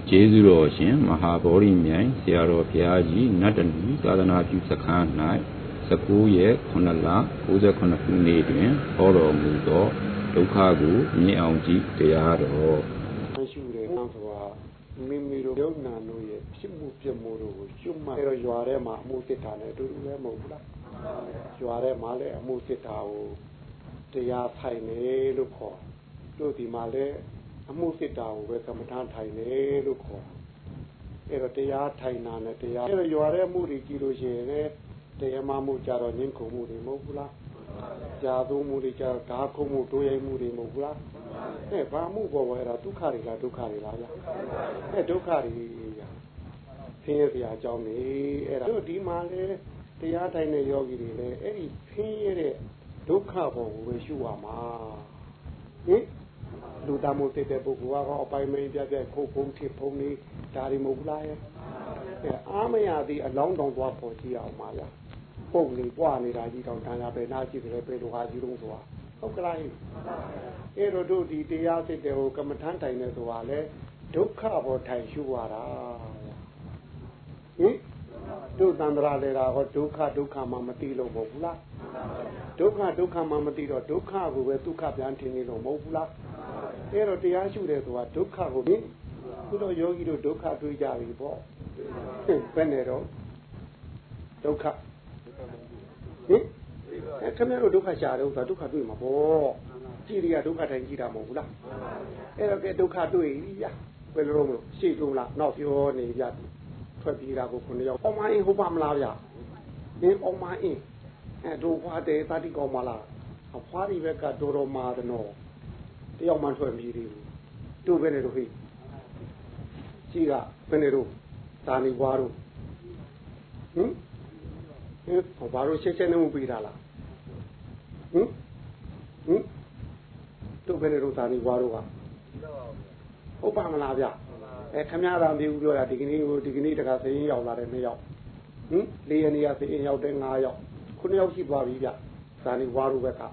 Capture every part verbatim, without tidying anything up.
ကျေးဇူးတော်ရှင်မဟာဗောဓိမြိုင်ဆရာတော်ဘုရားကြီးနတ်တဏီသာသနာပြုစခန်း၌၁၉ရက်ခုနှစ်လ၉၇ခုနှစ်တွင်ဟောတော်မူသောဒုက္ခကိုမြင်အောင်ကြည့်တရားတော်ရှိတယ်ဆိုတာမိမိတို့ယုံနာတို့ရဲ့ဖြစ်မှုပြမှုတို့ကိုကျွတ်မှအဲ့တော့ရွာထဲမှာအမှုစစ်တာနဲ့အတူတူပဲမဟုတ်ဘူးလားရွာထဲမှာလည်းအမှုစစ်တာကိုတရားထိုင်နေလို့ခေါ်တို့ဒီမှာလည်းအမှုစစ်တာကိုပဲကမ္မထာထိုင်နေလို့ခေါ်အဲ့တော့တရားထိုင်တာနဲ့တရားအဲ့တော့ရွာထဲမှုတွေကြည့်လို့ရှိရင်လည်းတရားမှမှုကြတော့ငင်းခုံမှုတွေမဟုတ်ဘူးလားကြာသုံးမှုတွေကြတော့ဓာခုံမှုတိုးရိုက်မှုတွေမဟုတ်ဘူးလားအဲဘာမှုပေါ်ပေါ်အဲ့ဒါဒုက္ခတွေလားဒုက္ခတွေလားဗျအဲဒုက္ခတွေဆင်းရဲစရာအကြောင်းနေအဲ့ဒါတို့ဒီမှာလေတရားထိုင်တဲ့ယောဂီတွေလည်းအဲ့ဒီဆင်းရဲတဲ့ဒုက္ခပေါ်ကိုပဲရှုရမှာဟင်လူသားမို့တဲ့ပုဂ္ဂိုလ်ကအပိုင်မင်းပြပြခုတ်ဖုံးထစ်ဖုံးနေဒါတွေမဟုတ်လားရဲ့အဲအာမရသည်အလောင်းတောင်သွားပေါ်ကြည့်အောင်ပါဗျာပုတ်လေပွားနေတာကြီးတောင်တန်ရာပဲနားကြည့်တယ်ပဲလူဟာကြီးလုံးဆိုတာဟုတ်ကလားအဲ့တော့တို့ဒီတရားစစ်တဲ့ဟိုကမ္မထမ်းတိုင်နေဆိုတာလေဒုက္ခပေါ်ထိုင်ရှုရတာဟင်တို့တန္တရာလေတာဟောဒုက္ခဒုက္ခမှမသိလို့မဟုတ်ဘူးလားဒုက္ခဒုက္ခမှမသိတော့ဒုက္ခကိုပဲဒုက္ခပြန်ထင်နေလို့မဟုတ်ဘူးလားအဲ့တော့တရားရှုတယ်ဆိုတာဒုက္ခကိုဟင်ခုတော့ယောဂီတို့ဒုက္ခတွေးကြပြီပေါ့ဘယ်နဲ့တော့ဒုက္ခဟင်အဲခင်ဗျားတို့ဒုက္ခရှာတယ်ဆိုတာဒုက္ခတွေ့မှာပေါ့ကြည်ရီကဒုက္ခတိုင်းကြည်တာမဟုတ်ဘူးလားအဲ့တော့ကဲဒုက္ခတွေ့ပြီဗျာဘယ်လိုလုပ်မလို့ရှေ့ဆုံးလားနောက်ပြောနေဗျာထွက်ပြေးတာကိုခုနှစ်ယောက်အောင်မအင်းဟုတ်ပါမလားဗျာဟင်အောင်မအင်းအဲတို့ဖွားတယ်တတိကောင်းမလားအဖွားဒီဘက်ကတော်တော်မာတယ်နော်တယောက်မှထွက်ပြေးသေးဘူးတို့ပဲနေတို့ဟိကြီးကဘယ်နေတို့သာနေဘွားတို့ဟင်ဟင်ဘာလို့ရှက်ရှက်နေမှုပေးတာလားဟင်ဟင်တို့ဘယ်နေတို့သာနေဘွားတို့ကဟုတ်ပါမလားဗျအဲခမရတာမျိုးပြောတာဒီကနေ့ကိုဒီကနေ့တခါစရင်ရောက်လာတယ်နှစ်ယောက်ဟင်လေးရနေရစရင်ရောက်တယ်ငါးယောက်ခုနှစ်ယောက်ရှိသွားပြီဗျသာနေဘွားတို့ဘက်ကဟင်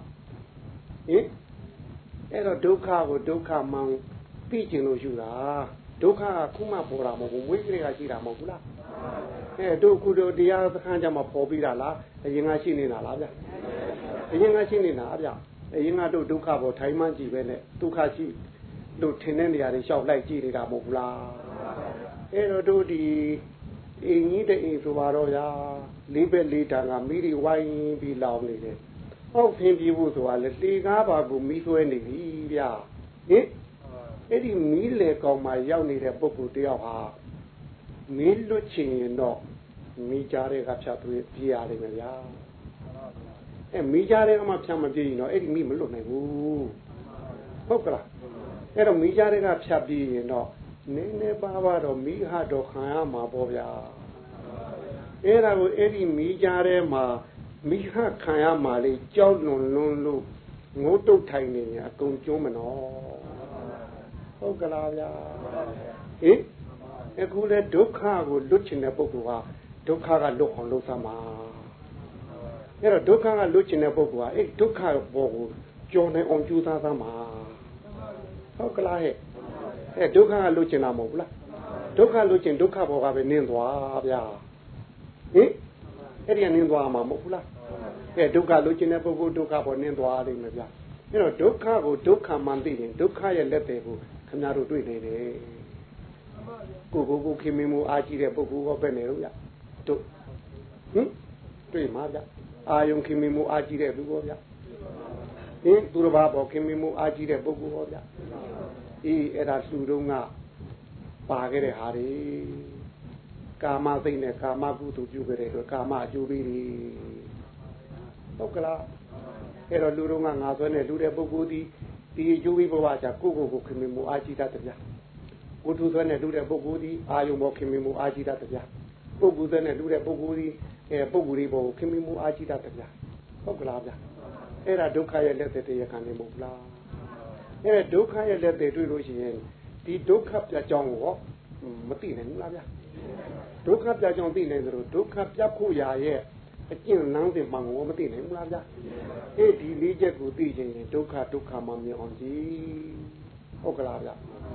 အဲ့တော့ဒုက္ခကိုဒုက္ခမှန်သိကျင်လို့ယူတာဒုက္ခကခုမှပေါ်တာမဟုတ်ဘူးမွေးကလေးကရှိတာမဟုတ်ဘူးလားအဲတို့ခုတို့တရားစခန်းကြမှာပေါ်ပြီးတာလားအရင်ကရှိနေတာလားဗျအရင်ကရှိနေတာဗျအရင်ကတို့ဒုက္ခပေါ်ထိုင်မှန်းကြည့်ပဲနဲ့ဒုက္ခရှိတို့ထင်တဲ့နေရာတွေလျှောက်လိုက်ကြည့်နေတာမဟုတ်ဘူးလားအဲတော့တို့ဒီအင်းကြီးတဲ့အိမ်ဆိုပါတော့ဗျာလေးပဲလေးတန်ကမိတွေဝိုင်းပြီးလောင်နေတယ်ဟောက်ဖင်းပြေးဖို့ဆိုတာလေလေကားပါကိုမီးဆွဲနေပြီဗျာဟင်အဲ့ဒီမီးလေကောင်မှရောက်နေတဲ့ပုဂ္ဂိုလ်တယောက်ဟာမီးလွတ်ချင်ရင်တော့မိကြားတဲ့ကဖြတ်ပြေးပြေးရတယ်မဗျာအဲမိကြားတဲ့ကမှဖြတ်မပြေးရင်တော့အဲ့ဒီမိမလွတ်နိုင်ဘူးဟုတ်ကလားအဲ့တော့မိကြားတဲ့ကဖြတ်ပြေးရင်တော့နည်းနည်းပါးပါတော့မိဟတော့ခံရမှာပေါ့ဗျာအဲ့ဒါကိုအဲ့ဒီမိကြားတဲ့မှာမိဟခံရမှာလေကြောက်လွန်လွန်းလို့ငိုးတုတ်ထိုင်နေညာအကုန်ကျုံးမနော်ဟုတ်ကလားဗျာဟင်အခုလေဒုက္ခကိုလွတ်ချင်တဲ့ပုဂ္ဂိုလ်ဟာဒုက္ခကလွတ်အောင်လုပ်သမှာအဲ့တော့ဒုက္ခကလွတ်ချင်တဲ့ပုဂ္ဂိုလ်ဟာအဲ့ဒုက္ခဘောကိုကြော်နိုင်အောင်ကြိုးစားသမှာဟုတ်ကလားဟဲ့အဲ့ဒုက္ခကလွတ်ချင်တာမဟုတ်ဘူးလားဒုက္ခလွတ်ချင်ဒုက္ခဘောကပဲနင်းသွားဗျာဟင်အဲ့ဒီကနင်းသွားမှာမဟုတ်ဘူးလားအဲဒုက္ခလွတ်ချင်တဲ့ပုဂ္ဂိုလ်ဒုက္ခဘောနင်းသွားလိမ့်မယ်ဗျာအဲ့တော့ဒုက္ခကိုဒုက္ခမှန်သိရင်ဒုက္ခရဲ့လက်တွေကိုခင်ဗျားတို့တွေ့နေတယ်ကိုကိုကိုခင်မင်းမူအားကြီးတဲ့ပုဂ္ဂိုလ်ကပဲနေလို့ဗျတို့ဟင်တွေ့မှာဗျအာယုံခင်မင်းမူအားကြီးတဲ့လူကောဗျဟင်သူတစ်ပါးပေါ်ခင်မင်းမူအားကြီးတဲ့ပုဂ္ဂိုလ်ကောဗျအေးအဲ့ဒါသူတို့ကပါခဲ့တဲ့ဟာတွေကာမသိနဲ့ကာမကုသိုလ်ပြုခဲ့တဲ့အတွက်ကာမအကျိုးပေးတယ်ဟုတ်ကလားအဲ့တော့လူတို့ကငါဆွဲနဲ့လူတဲ့ပုဂ္ဂိုလ်ဒီဒီအကျိုးပေးဘဝချာကိုကိုကိုခင်မင်းမူအားကြီးတတ်တယ်ဗျကိုသူဆွဲနဲ့လူတဲ့ပုဂ္ဂိုလ်ဒီအာယုံပေါ်ခင်မင်းမူအားကြီးတတ်တယ်ဗျပုဂ္ဂိုလ်ဆွဲနဲ့လူတဲ့ပုဂ္ဂိုလ်ဒီအဲပုဂ္ဂိုလ်ဒီပေါ်ခင်မင်းမူအားကြီးတတ်တယ်ဗျဟုတ်ကလားဗျအဲ့ဒါဒုက္ခရဲ့လက်သက်တရားခံနေမဟုတ်လားအဲ့ဒါဒုက္ခရဲ့လက်သက်တွေ့လို့ရှိရင်ဒီဒုက္ခပြတ်ကြောင်းကိုမသိနိုင်ဘူးလားဗျဒုက္ခပြတ်ကြောင်းသိနိုင်သလိုဒုက္ခပြတ်ဖို့ရာရဲ့အကျင့်လမ်းစဉ်မှန်ကိုမသိနိုင်ဘူးလားဗျအဲ့ဒီလေးချက်ကိုသိချင်ရင်ဒုက္ခဒုက္ခမှမြင်အောင်ကြည့်ဟုတ်ကလားဗျဒ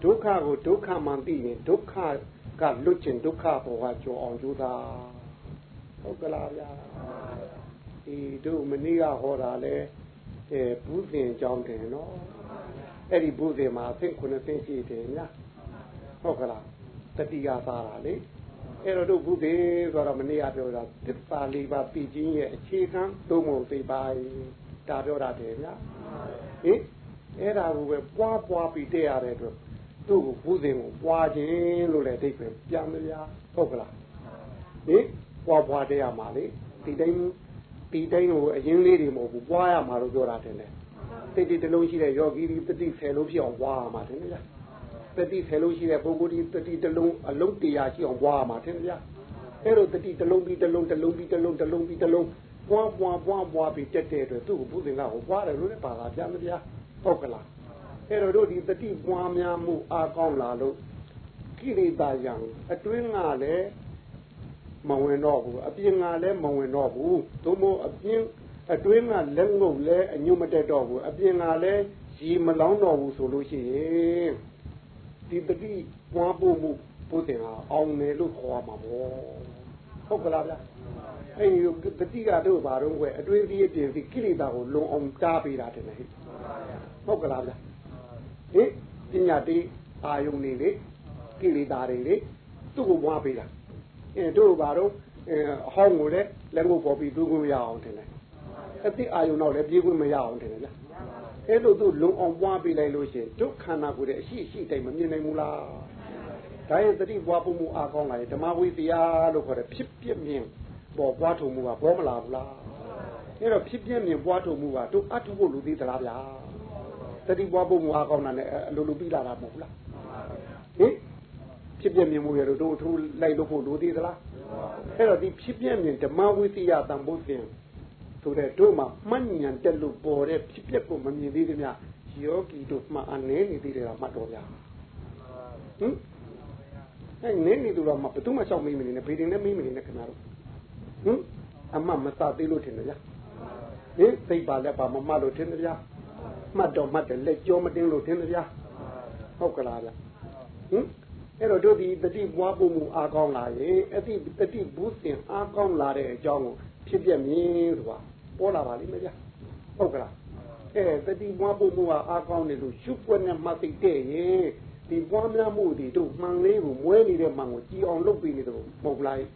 ဒုက္ခကိုဒုက္ခမှန်သိရင်ဒုက္ခကလွတ်ခြင်းဒုက္ခဘောကကြော်အောင်ကြိုးစားဟုတ်ကလားဗျာဒီတို့မနေ့ကဟောတာလဲအဲဘူးစင်ကြောင်းတယ်နော်အဲ့ဒီဘူးစင်မှာအဆင့်ခုနှစ်ဆင့်ရှိတယ်ညာဟုတ်ကလားတတိယသားတာလေအဲ့တော့တို့ဘူးစင်ဆိုတော့မနေ့ကပြောတာသစ္စာလေးပါးသိခြင်းရဲ့အခြေခံသုံးပုံသိပါဒါပြောတာတယ်ညာဟင်အဲ့ဒါကိုပဲပွားပွားပြီးတဲ့ရတဲ့အတွက်သူ့ကိုဘူးစင်ကိုပွားခြင်းလို့လည်းအဓိပ္ပာယ်ပြန်မလားဟုတ်ကလားဟင်ပွားပွားတဲ့ရမှာလေဒီတိုင်းဒီတိုင်းကိုအရင်လေးတွေမဟုတ်ဘူးပွားရမှာလို့ပြောတာတယ်လေတိတ်တိတ်တလုံးရှိတဲ့ယောဂီဒီတတိဆယ်လုံးဖြစ်အောင်ပွားရမှာတယ်လေတတိဆယ်လုံးရှိတဲ့ပုဂ္ဂိုလ်ဒီတတိတလုံးအလုံးတရားရှိအောင်ပွားရမှာတယ်လေအဲ့လိုတတိတလုံးပြီးတလုံးတလုံးပြီးတလုံးတလုံးပြီးတလုံးပွားပွားပွားပွားပြီးတက်တဲ့အတွက်သူ့ကိုဘူးစင်ကဟိုပွားတယ်လို့လည်းပါတာပြန်မပြဟုတ်ကလားအဲ့တော့တို့ဒီတတိပွားများမှုအားကောင်းလာလို့ကိလေသာရံအတွင်းကလည်းမဝင်တော့ဘူးအပြင်ကလည်းမဝင်တော့ဘူးသို့မဟုတ်အပြင်အတွင်းကလက်ငုပ်လည်းအညွတ်မတက်တော့ဘူးအပြင်ကလည်းရေမလောင်းတော့ဘူးဆိုလို့ရှိရင်ဒီတတိပွားဖို့မှုပုတင်ဟာအောင်တယ်လို့ခေါ်ရမှာပေါ့ဟုတ်ကလားဗျအဲ့ဒီတတိကတို့ဘာတော့ကွယ်အတွင်းဒီအပြင်ဒီကိလေသာကိုလုံအောင်တားပေးတာတယ်ဟဲ့ဟုတ်ကလားဗျဟင်ပညာတိအာယုန်နေလေကိလေသာတွေလေသူ့ကိုပွားပေးတာအဲတို့ဘာတော့အဟောင်းကိုလည်းလက်ငုပ်ပေါ်ပြီးသူ့ကိုမရအောင်တယ်လေအတိအာယုန်တော့လည်းပြေးခွင့်မရအောင်တယ်လေအဲ့လိုသူလုံအောင်ပွားပေးလိုက်လို့ရှိရင်ဒုက္ခနာကိုလည်းအရှိရှိတိုင်းမမြင်နိုင်ဘူးလားဒါရဲ့တတိပွားဖို့မှုအားကောင်းလာရင်ဓမ္မဝိသယာလို့ခေါ်တယ်ဖြစ်ပြမြင်ပေါ်ပွားထုံမှုကဘောမလာဘူးလားအဲ့တော့ဖြစ်ပြမြင်ပွားထုံမှုကတို့အထုဖို့လူသေးသလားဗျာတတိပွားဖို့မှုအားကောင်းတာနဲ့အလိုလိုပြီးလာတာမဟုတ်ဘူးလားဟင်ဖြစ်ပြမြင်မှုရတို့တို့ထိုးလိုက်လို့ဖို့လူသေးသလားအဲ့တော့ဒီဖြစ်ပြမြင်ဓမ္မဝိသယာတန်ဖို့စဉ်ဆိုတဲ့တို့မှာမှတ်ဉာဏ်တက်လို့ပေါ်တဲ့ဖြစ်ပြကိုမမြင်သေးသမျှယောဂီတို့မှအနေနေသေးတယ်ကမှတ်တော်ဗျာဟင်အဲ့နင်းနေသူတော့မဘသူမှရှောက်မိမနေနဲ့ဘေးတင်နဲ့မိမနေနဲ့ခင်ဗျားတို့ဟင်အမမစသေးလို့ထင်တယ်ဗျာဟင်သိပါလက်ပါမမလို့ထင်တယ်ဗျာမှတ်တော့မှတ်တယ်လက်ကြောမတင်းလို့ထင်တယ်ဗျာဟုတ်ကလားဗျာဟင်အဲ့တော့တို့ဒီတတိပွားဖို့မူအားကောင်းလာရင်အတိတတိဘူးစင်အားကောင်းလာတဲ့အကြောင်းကိုဖြစ်ပြမြင်ဆိုတာပေါ်လာပါလိမ့်မယ်ဗျာဟုတ်ကလားအဲတတိပွားဖို့မူအားကောင်းနေလို့ရှုပ်ွက်နဲ့မှတ်သိတဲ့ရင်ဒီပွားများမှုတွေတို့မှန်လေးကိုမွဲနေတဲ့မှန်ကိုကြည်အောင်လုပ်ပြီးနေတယ်မဟုတ်လားဟင်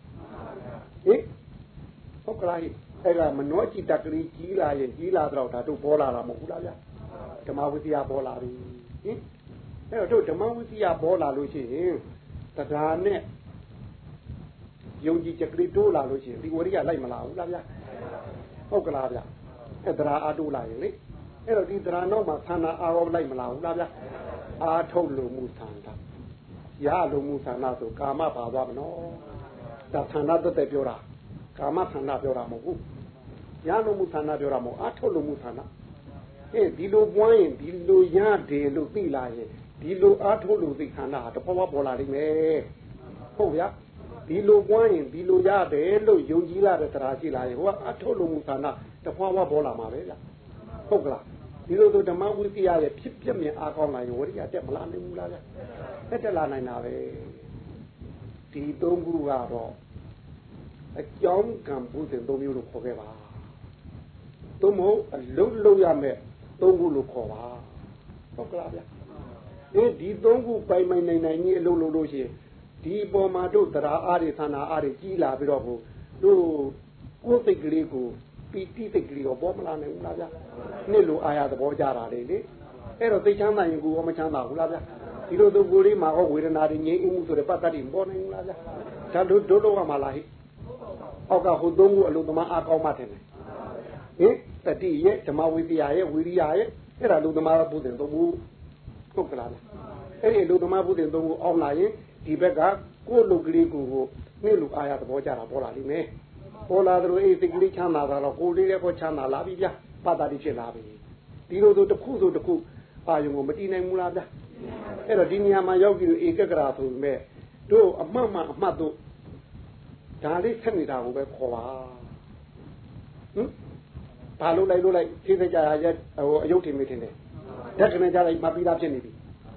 ဟုတ်ကလားအဲ့ဒါမနှောจิตတကလေးကြီးလာရင်ကြီးလာတော့ဒါတို့ပေါ်လာတာမဟုတ်ဘူးလားဗျာဓမ္မဝိသယာပေါ်လာပြီဟင်အဲ့တော့ဓမ္မဝိသယာပေါ်လာလို့ရှိရင်တရားနဲ့ယုံကြည်ချက်ကလေးတိုးလာလို့ရှိရင်ဒီဝရိယလိုက်မလာဘူးလားဗျာဟုတ်ကလားဗျာအဲ့တရားအားတိုးလာရင်လေအဲ့တော့ဒီတရားနောက်မှာသန္တာအားရောလိုက်မလာဘူးလားဗျာအားထုတ်လို့မှုသန္တာရလို့မှုသန္တာဆိုကာမပါသွားမနော်ဒါသန္တာတက်တက်ပြောတာကာမသန္တာပြောတာမဟုတ်ဘူးရလို့မှုသန္တာပြောတာမဟုတ်အားထုတ်လို့မှုသန္တာအဲဒီလိုပွားရင်ဒီလိုရတယ်လို့သိလာရင်ဒီလိုအားထုတ်လို့သိခန္ဓာတဖွာဖွာပေါ်လာလိမ့်မယ်ဟုတ်ဗျာဒီလိုပွားရင်ဒီလိုရတယ်လို့ယုံကြည်လာတဲ့တရားရှိလာရင်ဟိုကအထုတ်လို့မှုခန္ဓာတဖွာဖွာပေါ်လာမှာပဲဗျာဟုတ်ကလားဒီလိုဆိုဓမ္မဝိသယာရဲ့ဖြစ်ပြမြင်အားကောင်းလာရင်ဝရိယတက်မလာနိုင်ဘူးလားဗျာတက်တက်လာနိုင်တာပဲဒီသုံးခုကတော့အကြောင်းကံဘုဇင်သုံးမျိုးလို့ခေါ်ခဲ့ပါသို့မဟုတ်အလုံးလုံးရမယ်သုံးခုလို့ခေါ်ပါဟုတ်ကလားဗျာအဲဒီသုံးခုပိုင်ပိုင်နိုင်နိုင်ကြီးအလုံးလုံးလို့ရှိရင်ဒီပေါ်မှာတို့တရားအားတွေသန္တာအားတွေကြီးလာပြီးတော့ကိုတို့ကိုယ်စိတ်ကလေးကိုပီတိစိတ်ကလေးတော့ပေါ်မလာနိုင်ဘူးလားဗျာနှစ်လိုအာရသဘောကြတာလေလေအဲ့တော့သိချမ်းသာရင်ကိုယ်မချမ်းသာဘူးလားဗျာဒီလိုသူကိုယ်လေးမှာဟောဝေဒနာတွေငြိမ်းမှုဆိုတဲ့ပတ်သက်တွေပေါ်နိုင်ဘူးလားဗျာဒါတို့တို့တော့မှလားဟိအောက်ကဟိုသုံးခုအလုံးသမားအားကောင်းမှထင်တယ်ဟင်တတိရဲ့ဓမ္မဝိသယာရဲ့ဝိရိယရဲ့အဲ့ဒါလူသမားဘုဇင်သုံးခုဟုတ်ကလားအဲ့ဒီလူသမားဘုဇင်သုံးခုအောင်းလာရင်ဒီဘက်ကကိုယ်လူကလေးကိုနေ့လူအာရသဘောကြတာပေါ်လာလိမ့်မယ်ပေါ်လာတယ်အဲ့ဒီကလေးချမ်းသာတာတော့ကိုယ်လေးလည်းကိုချမ်းသာလာပြီဗျာပတ်တာတိဖြစ်လာပြီဒီလိုဆိုတစ်ခုဆိုတစ်ခုအာယုံကိုမတည်နိုင်ဘူးလားဗျာအဲ့တော့ဒီနေရာမှာရောက်ပြီးဧကဂရာဆိုပေမဲ့တို့အမှတ်မှအမှတ်တို့ဒါလေးဆက်နေတာကိုပဲခေါ်ပါဟင်ဘာလို့လိုက်လို့လိုက်သိသိကြရရဲ့ဟိုအယုတ်ထင်မိထင်တယ်ဓာတ်ကနေကြလိုက်မှပြီးသားဖြစ်နေပြီဟ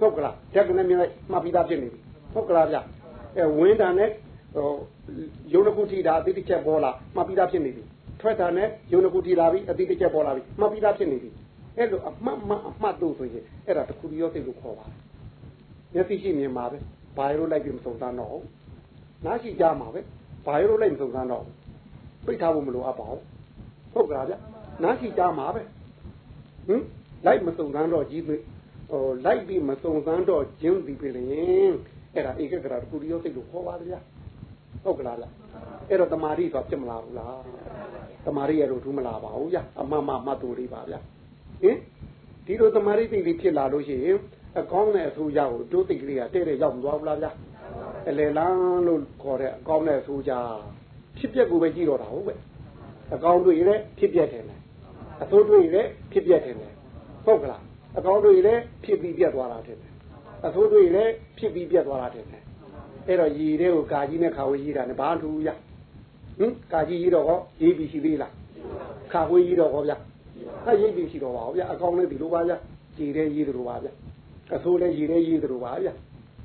ဟုတ်ကလားတက်ကနဲ့မြင်လိုက်မှတ်ပြီးသားဖြစ်နေပြီဟုတ်ကလားဗျအဲဝင်းတာနဲ့ဟိုယုံတစ်ခုထိတာအတိတစ်ချက်ပေါ်လာမှတ်ပြီးသားဖြစ်နေပြီထွက်တာနဲ့ယုံတစ်ခုထိလာပြီအတိတစ်ချက်ပေါ်လာပြီမှတ်ပြီးသားဖြစ်နေပြီအဲ့လိုအမှတ်မှအမှတ်တို့ဆိုရင်အဲ့ဒါတခုရောစိတ်လို့ခေါ်ပါတယ်မျက်စိရှိမြင်မှာပဲဘာရိုးလိုက်ပြီးမစုံစမ်းတော့နားရှိကြမှာပဲဘာရိုးလိုက်မစုံစမ်းတော့ပိတ်ထားဖို့မလိုအပ်ပါဘူးဟုတ်ကလားဗျနားရှိကြမှာပဲဟင်လိုက်မစုံစမ်းတော့ကြီးဟိုလိုက်ပြီးမစုံစမ်းတော့ကျင်းပြီးပြီလေအဲ့ဒါဧကဂရတခုရောစိတ်လို့ခေါ်ပါတယ်ဗျဟုတ်ကလားဗျအဲ့တော့တမာရီဆိုဖြစ်မလားဘူးလားတမာရီရတော့ထူးမလားပါဘူးဗျအမှန်မှမှတ်သူလေးပါဗျဟင်ဒီလိုတမာရီသိလေးဖြစ်လာလို့ရှိရင်အကောင်းနဲ့အဆိုးကြကိုတိုးသိကလေးကတဲ့တဲ့ရောက်မသွားဘူးလားဗျအလေလန်းလို့ခေါ်တဲ့အကောင်းနဲ့အဆိုးကြဖြစ်ပျက်ကိုပဲကြည့်တော့တာဟုတ်ပဲအကောင်းတွေ့ရင်ဖြစ်ပျက်တယ်လေအဆိုးတွေ့ရင်ဖြစ်ပျက်တယ်လေဟုတ်ကလားအကောင်းတွေ့ရင်ဖြစ်ပြီးပြတ်သွားတာတဲ့အဆိုးတွေ့ရင်ဖြစ်ပြီးပြတ်သွားတာတဲ့အဲ့တော့ရည်တွေကိုကာကြီးနဲ့ခါဝေးကြီးတာနဲ့ဘာထူးရဟင်ကာကြီးကြီးတော့ဟောရေးပြီးရှိသေးလားခါဝေးကြီးတော့ဟောဗျဟာရေးပြီးရှိတော့ပါဟောဗျအကောင်းလေးဒီလိုပါဗျကြည်တဲ့ရေးတို့ပါဗျအဆိုးလည်းရည်တဲ့ရေးတို့ပါဗျဟင်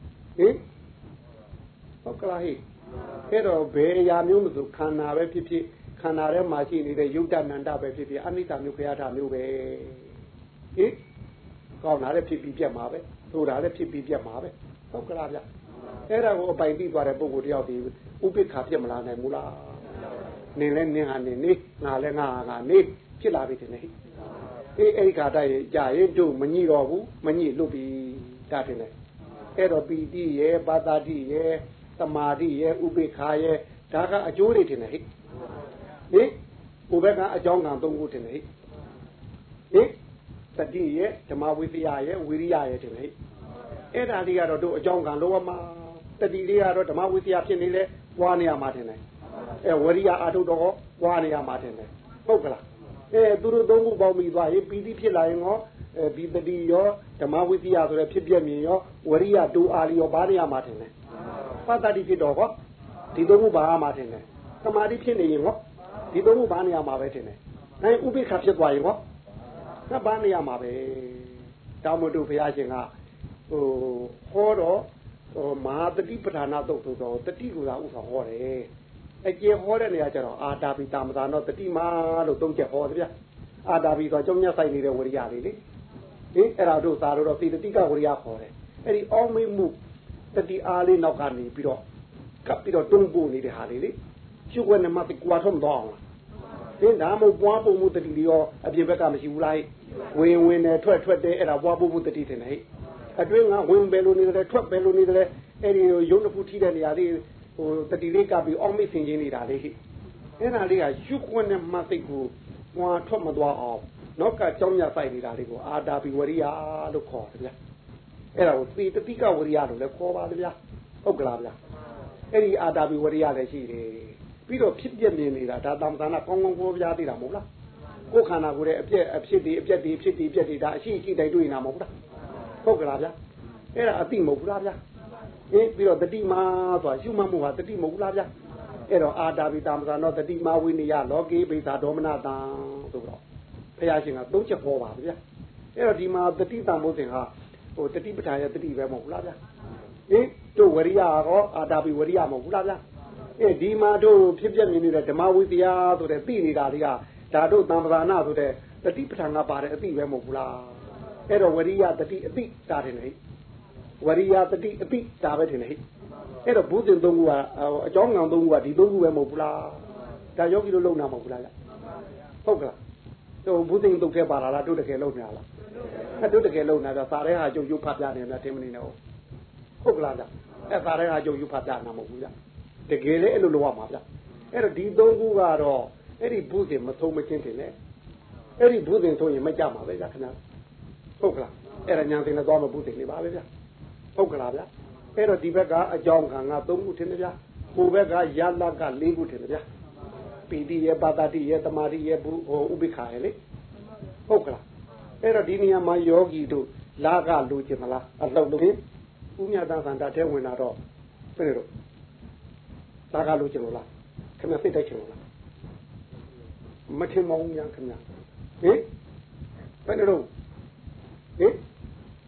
ဟုတ်ကလားဟိအဲ့တော့ဘယ်အရာမျိုးမဆိုခန္ဓာပဲဖြစ်ဖြစ်ခန္ဓာထဲမှာရှိနေတဲ့ယုတ်တနန္တပဲဖြစ်ဖြစ်အနိစ္စမျိုးခရတာမျိုးပဲဟင်ကောင်းတာလည်းဖြစ်ပြီးပြတ်မှာပဲဆိုတာလည်းဖြစ်ပြီးပြတ်မှာပဲဟုတ်ကလားဗျအဲ့ဒါကိုအပိုင်ပြီးသွားတဲ့ပုဂ္ဂိုလ်တယောက်ဒီဥပိ္ပခာပြတ်မလာနိုင်ဘူးလားနင်လည်းနင်ဟာနေနေငါလည်းငါဟာငါနေဖြစ်လာပြီတဲ့နေအေးအဲ့ဒီခါတိုင်းကြာရင်တို့မညိတော့ဘူးမညိလွတ်ပြီတာတယ်လေအဲ့တော့ပီတိရဲ့ပါတာတိရဲ့သမာဓိရဲ့ဥပိ္ပခာရဲ့ဒါကအကျိုးတွေတင်တယ်ဟိဟင်ဘုဘကအကြောင်းကံသုံးခုတင်တယ်ဟိဟင်တတိရဲ့ဓမ္မဝိသယရဲ့ဝိရိယရဲ့တင်တယ်ဟိအဲ့ဒါလေးကတော့တို့အကြောင်းကံလောမှာတတိလေးကတော့ဓမ္မဝိသယဖြစ်နေလေဝါနေရမှာတင်တယ်အဲဝရိယအာထုတော်ဝါနေရမှာတင်တယ်ဟုတ်ကလားအဲသူတို့သုံးခုပေါင်းပြီးသွားရင်ပီတိဖြစ်လာရင်ရောအဲဒီတတိရောဓမ္မဝိသယဆိုတဲ့ဖြစ်ပြမြင်ရောဝရိယဒူအာလီရောဘာနေရမှာတင်တယ်ပတ္တတိဖြစ်တော့ဟောဒီသုံးခုဘာမှာတင်တယ်သမာဓိဖြစ်နေရင်ဟောဒီသုံးခုဘာနေရမှာပဲတင်တယ်အဲဥပိ္ပခာဖြစ်သွားရင်ဟောငါဘာနေရမှာပဲတောင်းမတို့ဘုရားရှင်ကဟိုဟောတော့ဟိုမဟာတတိပဋ္ဌာနာသုတ်ဆိုတော့တတိကူသာဥဆောင်ဟောတယ်အကျေဟောတဲ့နေရာကျတော့အာတာပိတာမသာတော့တတိမာလို့သုံးချက်ဟောတယ်ဗျအာတာပိဆိုတော့ကျုံညက်ဆိုင်နေတဲ့ဝရိယလေးလေဟင်အဲ့ဒါတို့သာတော့သေတတိကဝရိယခေါ်တယ်အဲ့ဒီအောင်းမေးမှုတတိအားလေးနောက်ကနေပြီးတော့ကပ်ပြီးတော့တွန်းပို့နေတဲ့ဟာလေးလေကျုပ်ကနမတိကွာထုံးတော့အောင်သင်ဒါမှမပွားပုံမှုတတိရောအပြင်ဘက်ကမရှိဘူးလားဝင်ဝင်နဲ့ထွက်ထွက်တဲ့အဲ့ဒါပွားပုံမှုတတိတင်တယ်အတွင်းကဝင်ပဲလို့နေတယ်ထွက်ပဲလို့နေတယ်အဲ့ဒီရုံတစ်ခုထိတဲ့နေရာလေးဟိုတတိလေးကပ်ပြီးအောင်းမေးဆင်ခြင်းနေတာလေအဲ့ဒါလေးကယူခွန်းနဲ့မသိကိုပွားထွက်မသွားအောင်နောက်ကကြောင်းညဆိုင်နေတာလေးကိုအာတာပိဝရိယလို့ခေါ်တယ်ဗျအဲ့ဒါကိုသေတတိကဝရိယလို့လည်းခေါ်ပါတယ်ဗျဟုတ်ကလားဗျအဲ့ဒီအာတာပိဝရိယလည်းရှိတယ်ပြီးတော့ဖြစ်ပြမြင်နေတာဒါသမ္မာနာကောင်းကောင်းပြောပြသေးတာမဟုတ်လားကိုယ်ခန္ဓာကိုယ်ရဲ့အပြက်အဖြစ်တွေအပြက်တွေဖြစ်တွေပြက်တွေဒါအရှိရှိတိုင်းတွေ့နေတာမဟုတ်လားဟုတ်ကလားဗျအဲ့ဒါအတိမဟုတ်ဘူးလားဗျအေးပြီးတော့တတိမာဆိုတာရှုမှတ်မှုဟာတတိမဟုတ်ဘူးလားဗျအဲ့တော့အာတာပိတာမသာနောတတိမာဝိနည်းလောကေပိသာဒေါမနတံဆိုတော့ဘုရားရှင်ကသုံးချက်ဟောပါဗျအဲ့တော့ဒီမှာတတိတံမိုးစဉ်ဟာဟိုတတိပဋ္ဌာန်ရဲ့တတိပဲမဟုတ်ဘူးလားဗျအေးတို့ဝရိယရောအာတာပိဝရိယမဟုတ်ဘူးလားဗျအေးဒီမှာတို့ဖြစ်ပြမြင်နေတဲ့ဓမ္မဝိသယဆိုတဲ့သိနေတာလေးကဒါတို့သံဃာနာဆိုတဲ့တတိပဋ္ဌာန်ကပါတဲ့အသိပဲမဟုတ်ဘူးလားအဲ့တော့ဝရိယတတိအသိတာတယ်လေဝရိယတတိအသိတာပဲတယ်လေအဲ့တော့ဘုဇင်သုံးခုကအကြောင်းငံသုံးခုကဒီသုံးခုပဲမဟုတ်ဘူးလားဒါယောဂီတို့လုံနာမဟုတ်ဘူးလားဟုတ်ကလားတို့ဘုဇင်တုတ်ခဲပါလာလားတို့တကယ်လုံနေတာလားအဲ့တို့တကယ်လုံနေတာစာရဲဟာကျုပ်ရုပ်ဖတ်ပြနေတယ်ထင်မနေနဲ့ဟုတ်ကလားဗျအဲ့စာရဲဟာကျုပ်ရုပ်ဖတ်ပြနာမဟုတ်ဘူးဗျတကယ်လေအဲ့လိုလုပ်ရမှာဗျအဲ့တော့ဒီသုံးခုကတော့အဲ့ဒီဘုဇင်မဆုံးမချင်းတင်လေအဲ့ဒီဘုဇင်ဆိုရင်မကြမှာပဲဗျခဏဟုတ်ကလားအဲ့ဒါညာတင်နဲ့သွားမဘုဇင်နေပါပဲဗျဟုတ်ကလားဗျအဲ့တော့ဒီဘက်ကအကြောင်းခံကသုံးခုထင်တယ်ဗျဟိုဘက်ကယလကလေးခုထင်တယ်ဗျပီတိရဲ့ပါတာတိရဲ့တမာတိရဲ့ဟိုဥပိ္ပခာရဲ့လေဟုတ်ကလားအဲ့တော့ဒီနေရာမှာယောဂီတို့လာကလိုချင်မလားအလောက်လို့ဥမြတ်တန်သန္တာထဲဝင်လာတော့ဘယ်လိုလာကလိုချင်လို့လားခင်ဗျစိတ်တိုက်ချင်လို့လားမထင်မအောင်ညာခင်ဗျဟင်ဘယ်လိုဟင်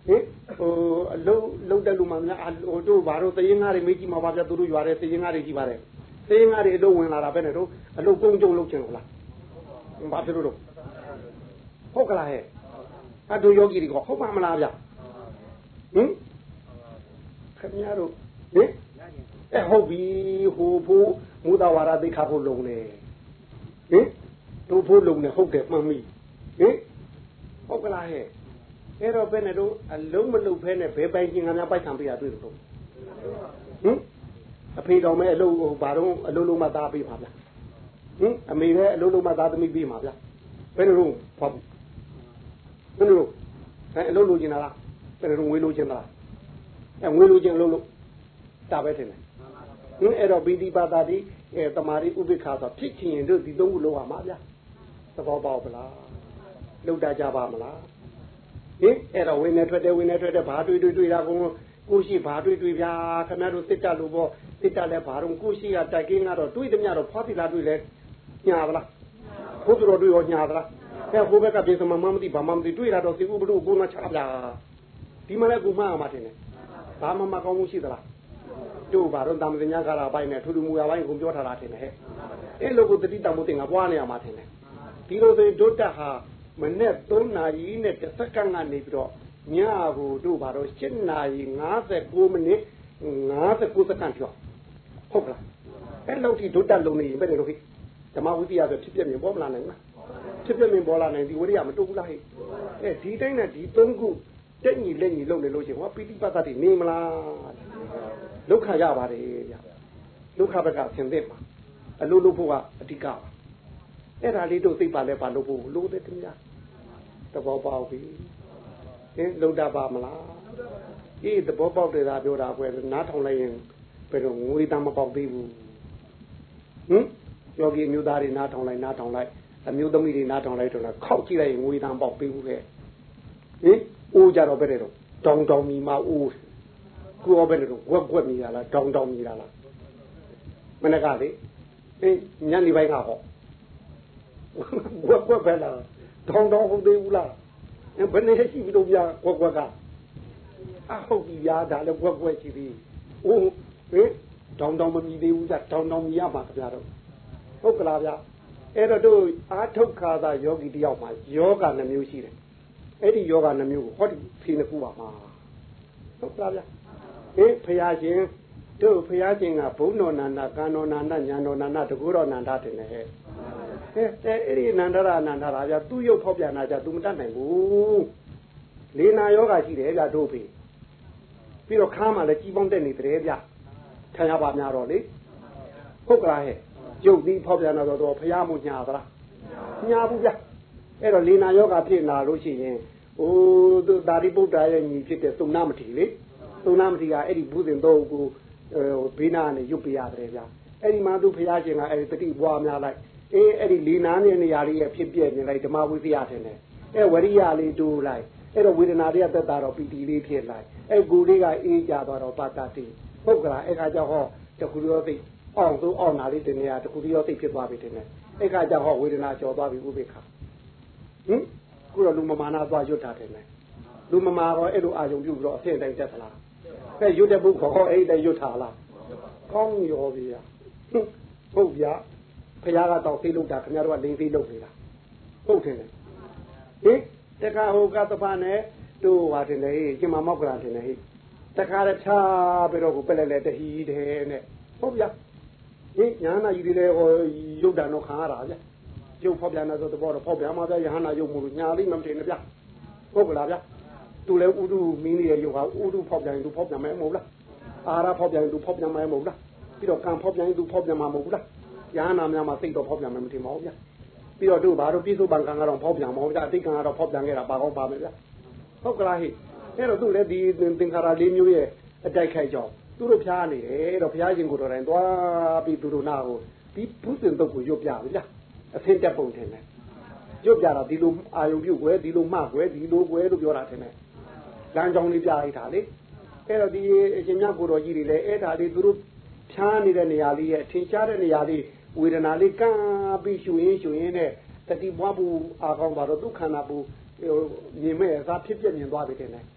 ဟင်ဟိုအလုံးလုံးတက်လူမှများဟိုတို့ဘာလို့သရင်ငါးတွေမေးကြည့်မှာပါဗျာသူတို့ရွာတဲ့သရင်ငါးတွေကြည့်ပါတယ်သရင်ငါးတွေအလုံးဝင်လာတာပဲနဲ့တို့အလုံးကုန်းကျုံလုံးချင်လို့လားဘာဖြစ်လို့တော့ဟုတ်ကလားဟဲ့အတူယောဂီတွေကဟုတ်ပါမလားဗျဟင်ခင်ဗျားတို့ဟင်အဲဟုတ်ပြီဟိုဖို့မူတဝါဒသိခါဖို့လုံနေဟင်တို့ဖို့လုံနေဟုတ်တယ်မှန်ပြီဟင်ဟုတ်ကလားဟဲ့အဲ့တော့ဘယ်နဲ့တို့အလုံးမလုံးဖဲနဲ့ဘယ်ပိုင်ချင်းငါများပိုက်ဆံပေးရတွေ့လို့ဟင်အဖေတော်မဲအလုံးဘာတော့အလုံးလုံးမသားပေးပါဗျဟင်အမေလည်းအလုံးလုံးမသားသမီးပေးပါဗျဘယ်လိုဖောက်ဘယ်လိုအဲအလုံးလိုချင်တာလားဘယ်လိုငွေလိုချင်တာလားအဲငွေလိုချင်အလုံးလို့တာပဲထင်တယ်ဟင်အဲ့တော့ဘီဒီပါတာဒီအဲတမာရီဥပိ္ပခါဆိုဖြစ်ချင်ရင်တို့ဒီသုံးခုလုံးပါမှာဗျသဘောပေါက်ပလားလောက်တာကြပါမလားဟင်အဲ့တော့ဝင်းနေထွက်တယ်ဝင်းနေထွက်တယ်ဘာတွေးတွေးတွေးတာကိုကိုရှိဘာတွေးတွေးဗျာခင်ဗျားတို့စစ်တပ်လို့ပေါ့စစ်တပ်လည်းဘာတော့ကိုရှိကတိုက်ကင်းကတော့တွေးသမျှတော့ဖွားတိလာတွေးလဲညာသလားဘုသူတော်တွေးရောညာသလားအဲဟိုဘက်ကပြင်စမမမသိဘာမှမသိတွေးတာတော့စီဥပဒုကိုမချဗျာဒီမှာလည်းကိုမှားမှာတင်တယ်ဘာမှမကောင်းမှုရှိသလားတို့ဘာတော့တာမစညာကာလာပိုင်းနဲ့ထူထူမူရပိုင်းကိုပြောထားတာတင်တယ်ဟဲ့အဲ့လိုကိုတတိတမို့တင်ကပွားနေရမှာတင်တယ်ဒီလိုဆိုဒုတ္တဟာမနဲ့သုံးနာရီနဲ့တစ်စက္ကန့်ကနေပြီးတော့ညကိုတို့ဘာတော့ရှစ်နာရီငါးဆယ်ကိုမိနစ်ငါးဆယ်ကိုစက္ကန့်ပြောဟုတ်လားအဲ့လောက်ထိဒုတ္တလုံးနေရင်ဘယ်လိုလုပ်ဟိဓမ္မဝိသယာဆိုဖြစ်ပြမြင်ပေါ်မလာနိုင်ဘူးဖြစ်ပြမြင်ပေါ်လာနိုင်ဒီဝိရိယမတူဘူးလားဟိအဲဒီတိုင်းနဲ့ဒီသုံးခုတက်ညီလက်ညီလုပ်နေလို့ရှိရင်ဟောပိဋိပတ်တ်တိနေမလားဒုက္ခရပါတယ်ဗျဒုက္ခဘက်ကဆင်သင့်ပါအလိုလိုဖို့ကအဓိကပါအဲ့ဒါလေးတို့သိပါလဲပါလို့ဖို့လို့တဲ့ခင်ဗျာသဘောပေါက်ပြီဟင်လုံတာပါမလားအေးသဘောပေါက်တယ်သာပြောတာကွယ်နားထောင်လိုက်ရင်ဘယ်တော့ငွေတမ်းမပေါက်သေးဘူးဟင်ယောဂီမျိုးသားတွေနားထောင်လိုက်နားထောင်လိုက်အမျိုးသမီးတွေနားထောင်လိုက်တော့လားခောက်ကြည့်လိုက်ရင်ငွေတမ်းပေါက်သေးဘူးလေဟင်အိုးကြတော့ပဲတဲ့တော့တောင်တောင်မီမအိုးကိုရောပဲတဲ့တော့ဝက်ဝက်မိတာလားတောင်တောင်မိတာလားမနေ့ကလေအေးညနေပိုင်းကဟောဝက်ဝက်ပဲလားတောင်တောင်ဟုတ်သေးဘူးလားဘယ်နဲ့ရှိပြီလို့ပြဝက်ဝက်ကအဟုတ်ပြီဗျာဒါလည်းဝက်ဝက်ရှိပြီအိုးဟင်တောင်တောင်မမြည်သေးဘူးကြတောင်တောင်မြည်ရမှာခင်ဗျားတို့ဟုတ်ကလားဗျာအဲ့တော့တို့အာထုတ်ခါသာယောဂီတယောက်မှာယောဂနှမျိုးရှိတယ်အဲ့ဒီယောဂနှမျိုးကိုဟောဒီဖြေနှစ်ခုပါမှာဟုတ်ကလားဗျာဟင်ဖရာရှင်တို့ဖရာရှင်ကဘုံတော်နန္ဒကံတော်နန္ဒညာတော်နန္ဒတကူတော်နန္ဒတင်တယ်ဟဲ့ဟဲ့အဲ့ဒီနန္ဒရနန္ဒရာဗျာသူ့ရုပ်ဖောက်ပြန်တာကြသူမတတ်နိုင်ဘူးလေနာယောဂရှိတယ်ဗျာတို့ဖေပြီးတော့ခါမှလည်းကြီးပေါင်းတက်နေတယ်ဗျာခံရပါများတော့လေဟုတ်ကလားဟဲ့ရုပ်ဒီဖောက်ပြန်တော့တော့ဖရာမှုညာသလားညာဘူးဗျာအဲ့တော့လေနာယောဂဖြစ်လာလို့ရှိရင်ဟိုသူဒါရိပုတ္တရာရဲ့ညီဖြစ်တဲ့သုဏမတိလေသုဏမတိကအဲ့ဒီဘုဇင်တော့ကိုဘေးနာနဲ့ရုပ်ပြရတယ်ဗျာအဲ့ဒီမှာသူဖရာရှင်ကအဲ့ဒီတတိပွားများလိုက်အေးအဲ့ဒီလေနာနဲ့နေရာလေးရဲ့ဖြစ်ပြနေလိုက်ဓမ္မဝိသယထင်တယ်အဲ့ဝရိယလေးတိုးလိုက်အဲ့တော့ဝေဒနာတွေကသက်တာတော့ပီတိလေးဖြစ်လိုက်အဲ့ကိုယ်လေးကအေးကြသွားတော့ပါတတိဟုတ်ကလားအဲ့ခါကျဟောတခုရောသိအောင်သူအောင်နာလေးတင်နေရတခုရောသိဖြစ်သွားပြီတင်တယ်အဲ့ခါကျဟောဝေဒနာကျော်သွားပြီဥပိ္ပခာဟင်ခုတော့လူမမာနာသွားရွတ်တာတယ်လေလူမမာတော့အဲ့လိုအာယုံပြုပြီးတော့အဆင့်တိုင်းတက်သလားအဲ့ရွတ်တဲ့ပုဂ္ဂိုလ်ဟောအဲ့တိုင်းရွတ်တာလားကောင်းရောပြီဗျာဟုတ်ဗျာဖခင်ကတော့သိလို့တာခင်ဗျားတို့ကလိန်သိလို့နေတာဟုတ်တယ်ဟင်တခါဟိုကသဖာနဲ့တို့ဟာတင်လေရှင်မမောက်ကလာတင်လေတခါတခြားပြီးတော့ကိုပက်လက်လက်တဟီတဲ့နဲ့ဟုတ်ဗျာဟင်ညာနာကြီးတွေလည်းဟိုရုပ်တံတော့ခံရတာဗျာရုပ်ဖောက်ပြန်တဲ့သဘောတော့ဖောက်ပြန်မှာဗျာယဟနာရုပ်မို့လို့ညာလေးမထင်နဲ့ဗျာဟုတ်ကလားဗျာသူလည်းဥဒုမင်းရဲ့ရုပ်ဟာဥဒုဖောက်ပြန်ရင်သူဖောက်ပြန်မယ်မဟုတ်လားအာရဖောက်ပြန်ရင်သူဖောက်ပြန်မယ်မဟုတ်လားပြီးတော့ကံဖောက်ပြန်ရင်သူဖောက်ပြန်မှာမဟုတ်လားယဟနာများမှာစိတ်တော့ဖောက်ပြန်မယ်မထင်ပါဘူးဗျာပြီးတော့တို့ဘာလို့ပြည့်စုံပံကံကတော့ဖောက်ပြန်မဟုတ်ဗျာအတိတ်ကံကတော့ဖောက်ပြန်ခဲ့တာပါကောင်းပါမယ်ဗျာဟုတ်ကလားဟိအဲ့တော့သူလည်းဒီသင်္ခါရလေးမျိုးရဲ့အတိုက်ခိုက်ကြောင်းသူတို့ဖျားနေတယ်အဲ့တော့ဘုရားရှင်ကိုယ်တော်တိုင်သွားပြီးသူတို့နာကိုဒီဘုဇင်တုတ်ကိုရွတ်ပြပြီဗျာအသင်တက်ပုံထင်တယ်ရွတ်ပြတာဒီလိုအာယုံပြုတ်ွယ်ဒီလိုမှကွယ်ဒီလိုကွယ်လို့ပြောတာထင်တယ်လမ်းကြောင်းလေးပြလိုက်တာလေအဲ့တော့ဒီအရှင်မြတ်ကိုယ်တော်ကြီးတွေလည်းအဲ့ဒါလေးသူတို့ဖျားနေတဲ့နေရာလေးရဲ့အထင်ရှားတဲ့နေရာလေးဝေဒနာလေးကံပြီးရှူရင်းရှူရင်းနဲ့တတိပွားဘူးအာကောင်းပါတော့ဒုက္ခနာဘူးမြင်မဲ့အစားဖြစ်ပြမြင်သွားပြီတင်တယ်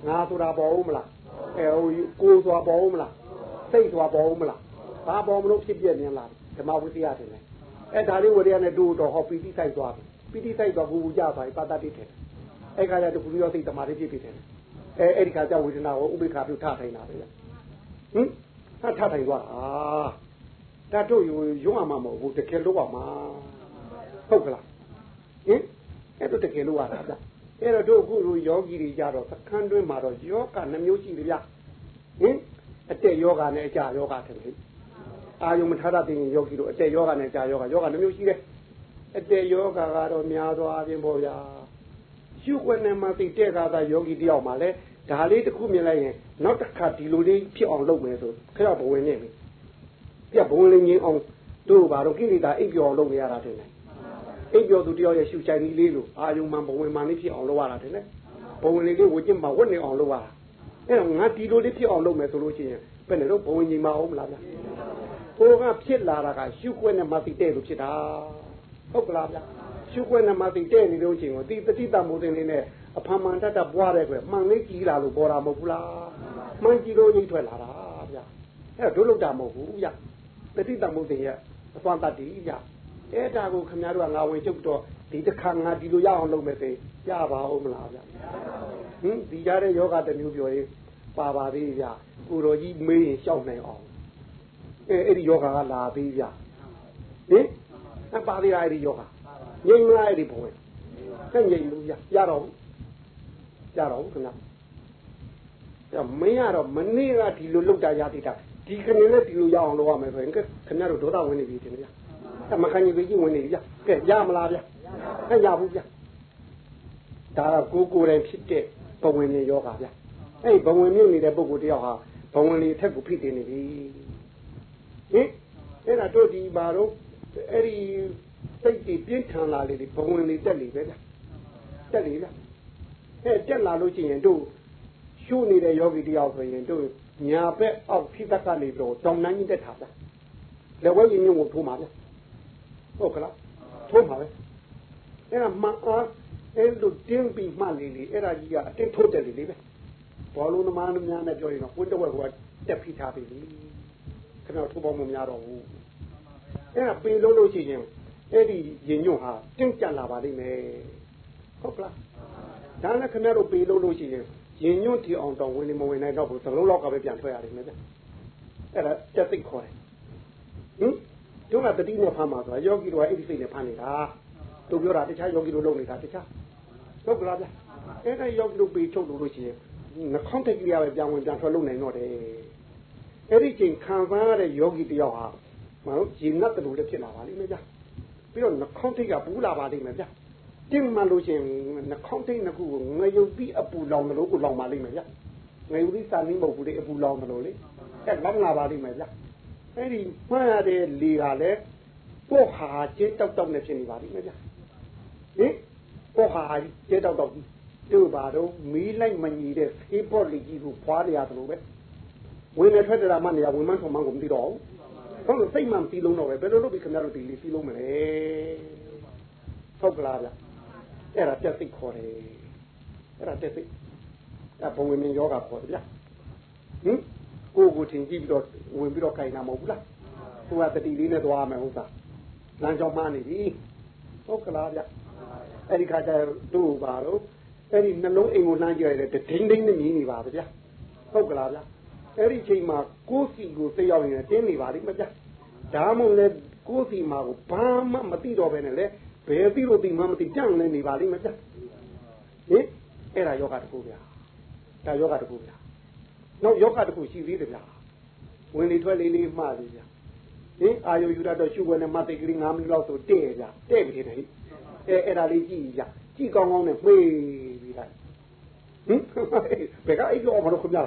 ငါဆိုတာပေါ်ဦးမလားအဲဟိုကိုဆိုတာပေါ်ဦးမလားစိတ်ဆိုတာပေါ်ဦးမလားဘာပေါ်မလို့ဖြစ်ပြနေလားဓမ္မဝိသယတယ်လေအဲဒါလေးဝရိယနဲ့တို့တော့ဟောပီတိဆိုင်သွားပြီပီတိဆိုင်သွားဘူးကြသွားပြီပါတတိတယ်အဲ့ခါကျတော့ကုရောစိတ်တမာတိဖြစ်ဖြစ်တယ်အဲအဲ့ဒီခါကျဝေဒနာကိုဥပိ္ပခါပြုထထိုင်တာပဲဟင်ထထထိုင်သွားတာဒါတို့ရုံးအောင်မှာမဟုတ်ဘူးတကယ်လို့ပါမှာဟုတ်ကလားဟင်အဲ့တော့တကယ်လို့ရတာဗျအဲ့တော့တို့အခုလိုယောဂီတွေကြတော့သခန်းတွင်းမှာတော့ယောဂနှမျိုးရှိတယ်ဗျဟင်အတက်ယောဂနဲ့အကျယောဂတယ်လေအာယုံမထားတဲ့ယောဂီတို့အတက်ယောဂနဲ့အကျယောဂယောဂနှမျိုးရှိတယ်အတက်ယောဂကတော့များသောအားဖြင့်ပေါ့ဗျာရှုွက်နေမှသိတဲ့ကသာယောဂီတယောက်မှလည်းဒါလေးတစ်ခုမြင်လိုက်ရင်နောက်တစ်ခါဒီလိုလေးဖြစ်အောင်လုပ်မယ်ဆိုခရဘဝင်နေပြီပြဘဝင်လေးငင်းအောင်တို့ဘာလို့ကိလေသာအိပ်ပျော်လုပ်နေရတာတဲ့အိပ်ပျော်သူတယောက်ရဲ့ရှုချိုင်လေးလို့အာယုံမှဘဝင်မှလေးဖြစ်အောင်လုပ်ရတာတဲ့ဘဝင်လေးလေးဝကျင့်မှဝတ်နေအောင်လုပ်ရတာအဲ့တော့ငါဒီလိုလေးဖြစ်အောင်လုပ်မယ်ဆိုလို့ရှိရင်ဘယ်နဲ့တော့ဘဝင်ကြီးမအောင်မလားဗျာဟိုကဖြစ်လာတာကရှုွက်နဲ့မှသိတဲ့လို့ဖြစ်တာဟုတ်ကလားဗျာရှုွက်နဲ့မှသိတဲ့နေလို့ချင်းကိုဒီတတိတမိုးတင်လေးနဲ့အဖမှန်တတ်တပွားတဲ့ကွယ်မှန်လေးကြီးလာလို့ပေါ်တာမဟုတ်ဘူးလားမှန်ကြီးလို့ကြီးထွက်လာတာဗျာအဲ့တော့ဒုလုတာမဟုတ်ဘူးဗျာတတိတမိုးတင်ရဲ့အစွမ်းတတ်တည်ဗျာအဲ့ဒါကိုခင်ဗျားတို့ကငါဝင်ချုပ်တော့ဒီတစ်ခါငါဒီလိုရအောင်လုပ်မယ်ဆိုရပါဦးမလားဗျာဟင်ဒီကြတဲ့ယောဂတစ်မျိုးပြောရင်ပါပါသေးဗျာကိုတော်ကြီးမေးရင်ရှောက်နိုင်အောင်အဲအဲ့ဒီယောဂကလာသေးဗျာဟင်အပါသေးအဲ့ဒီယောဂငြိမ်မလားအဲ့ဒီဘဝင်ကဲငြိမ်လို့ရရတော့ရတော့ခင်ဗျာမင်းရတော့မနေ့ကဒီလိုလုပ်တာရသေးတာဒီခဏနဲ့ဒီလိုရအောင်လုပ်ရမယ်ဆိုရင်ခင်ဗျားတို့ဒေါသဝင်နေပြီတင်ဗျာအမခံကြီးကြီးဝင်နေပြီဗျာကဲရမလားဗျာကဲရဘူးဗျာဒါကကိုကိုယ်တိုင်ဖြစ်တဲ့ဘဝင်နေယောဂဗျာအဲ့ဘဝင်မြုပ်နေတဲ့ပုဂ္ဂိုလ်တယောက်ဟာဘဝင်လေးထက်ကိုဖိတင်နေပြီဟင်အဲ့ဒါတို့ဒီဘာတော့အဲ့ဒီစိတ်ကြီးပြင်းထန်လာလေဘဝင်လေးတက်လေပဲဗျာတက်လေဗျာအဲ့တက်လာလို့ရှိရင်တို့ရှုနေတဲ့ယောဂီတယောက်ဆိုရင်တို့ညာဘက်အောက်ဖိသက်ကနေပြီးတော့တောင်နှမ်းကြီးတက်တာဗျာလက်ဝဲရင်ညုံကိုထိုးမှာဗျာဟုတ်ကလားထိုးမှာပဲအဲ့ဒါမှအားအဲ့လိုတင်းပြီးမှလေလေအဲ့ဒါကြီးကအတင်းထိုးတယ်လေလေပဲဘောလုံးသမားများနဲ့ပြောရင်တော့ကိုတဝက်ကတက်ဖိထားပြီလေခင်ဗျားထိုးပေါင်းမများတော့ဘူးအဲ့ဒါပေလို့လို့ရှိရင်အဲ့ဒီရင်ညွန့်ဟာတင်းကျပ်လာပါလိမ့်မယ်ဟုတ်ကလားဒါနဲ့ခင်ဗျားတို့ပေလို့လို့ရှိရင်ရင်ညွန့်တီအောင်တောင်ဝင်နေမဝင်နိုင်တော့ဘူးသလုံးလောက်ကပဲပြန်ထွက်ရတယ်မယ်ဗျအဲ့ဒါတက်သိခေါ်တယ်ဟင်တို့ကတတိနဲ့ဖမ်းမှာဆိုတာယောဂီတို့ကအဲ့ဒီစိတ်နဲ့ဖမ်းနေတာတို့ပြောတာတခြားယောဂီတို့လုပ်နေတာတခြားဟုတ်ကလားဗျအဲ့ဒါယောဂီတို့ပေချုပ်လို့လို့ရှိရင်နှခေါင်းတက်ကြီးရပဲပြန်ဝင်ပြန်ထွက်လုပ်နိုင်တော့တယ်အဲ့ဒီချိန်ခံစားရတဲ့ယောဂီတယောက်ဟာမဟုတ်ရင်နတ်တူလည်းဖြစ်လာပါလိမ့်မယ်ဗျပြီးတော့နှခေါင်းထိတ်ကပူလာပါလိမ့်မယ်ဗျတင်းမှလို့ရှိရင်နှခေါင်းထိတ်နှစ်ခုကိုငရုတ်ပြီးအပူလောင်လို့ကိုလောင်ပါလိမ့်မယ်ဗျငရုတ်ပြီးစာနင်းမဟုတ်ဘူးလေအပူလောင်လို့လေအဲ့လောင်လာပါလိမ့်မယ်ဗျအဲ့ဒီမှန်ရတဲ့လေကလည်းပို့ဟာကျဲတောက်တောက်နဲ့ဖြစ်နေပါလိမ့်မယ်ဗျဟင်ပို့ဟာကျဲတောက်တောက်တို့ပါတော့မီးလိုက်မညီတဲ့ဖေးပေါ်လေးကြီးကိုဖွားရတယ်လို့ပဲဝင်နေထွက်ကြတာမှနေရဝင်မှဆုံးမှကိုမသိတော့ဘူးဟုတ်လို့စိတ်မှမပြီးလုံးတော့ပဲဘယ်လိုလုပ်ပြီးခင်ဗျားတို့ဒီလေးပြီးလုံးမလဲဟုတ်ကလားဗျအဲ့ဒါတက်စိတ်ခေါ်တယ်အဲ့ဒါတက်စိတ်အဲ့ဘုံဝင်မြင်ယောဂခေါ်တယ်ဗျဟင်ကိုကိုထင်ကြည့်ပြီးတော့ဝင်ပြီးတော့ခိုင်တာမဟုတ်ဘူးလားသူကတတိလေးနဲ့သွားမယ်ဟုတ်သားလမ်းကြောင်းမှနေပြီဟုတ်ကလားဗျအဲ့ဒီခါကျတို့ပါတော့အဲ့ဒီနှလုံးအိမ်ကိုလှမ်းကြည့်ရတယ်ဒိန်းဒိန်းနဲ့မြည်နေပါဗျာဟုတ်ကလားဗျအဲ့ဒီချိန်မှာကိုယ်စီကိုသိရောက်ရင်တင်းနေပါလိမ့်မဗျာဒါမှမဟုတ်လေကိုယ်စီမှာကိုဘာမှမသိတော့ဘဲနဲ့လေဘယ်သိလို့သိမှမသိကြံ့နေနေပါလိမ့်မဗျာဟင်အဲ့ဒါယောဂတကူဗျာဒါယောဂတကူဗျာနောက်ယောဂတကူရှိသေးတယ်ဗျာဝင်လေထွက်လေလေးမှားသေးဗျာဟင်အာယုယူရတော့ရှုွယ်နဲ့မသိကလေး၅မိနစ်လောက်ဆိုတဲ့ဗျာတဲ့ပြီတဲ့ဟိအဲအဲ့ဒါလေးကြည့်ကြကြည့်ကောင်းကောင်းနဲ့မေးပြီးလိုက်ဟင်ဘယ်ကအိတ်တော်မလို့ခင်ဗျာ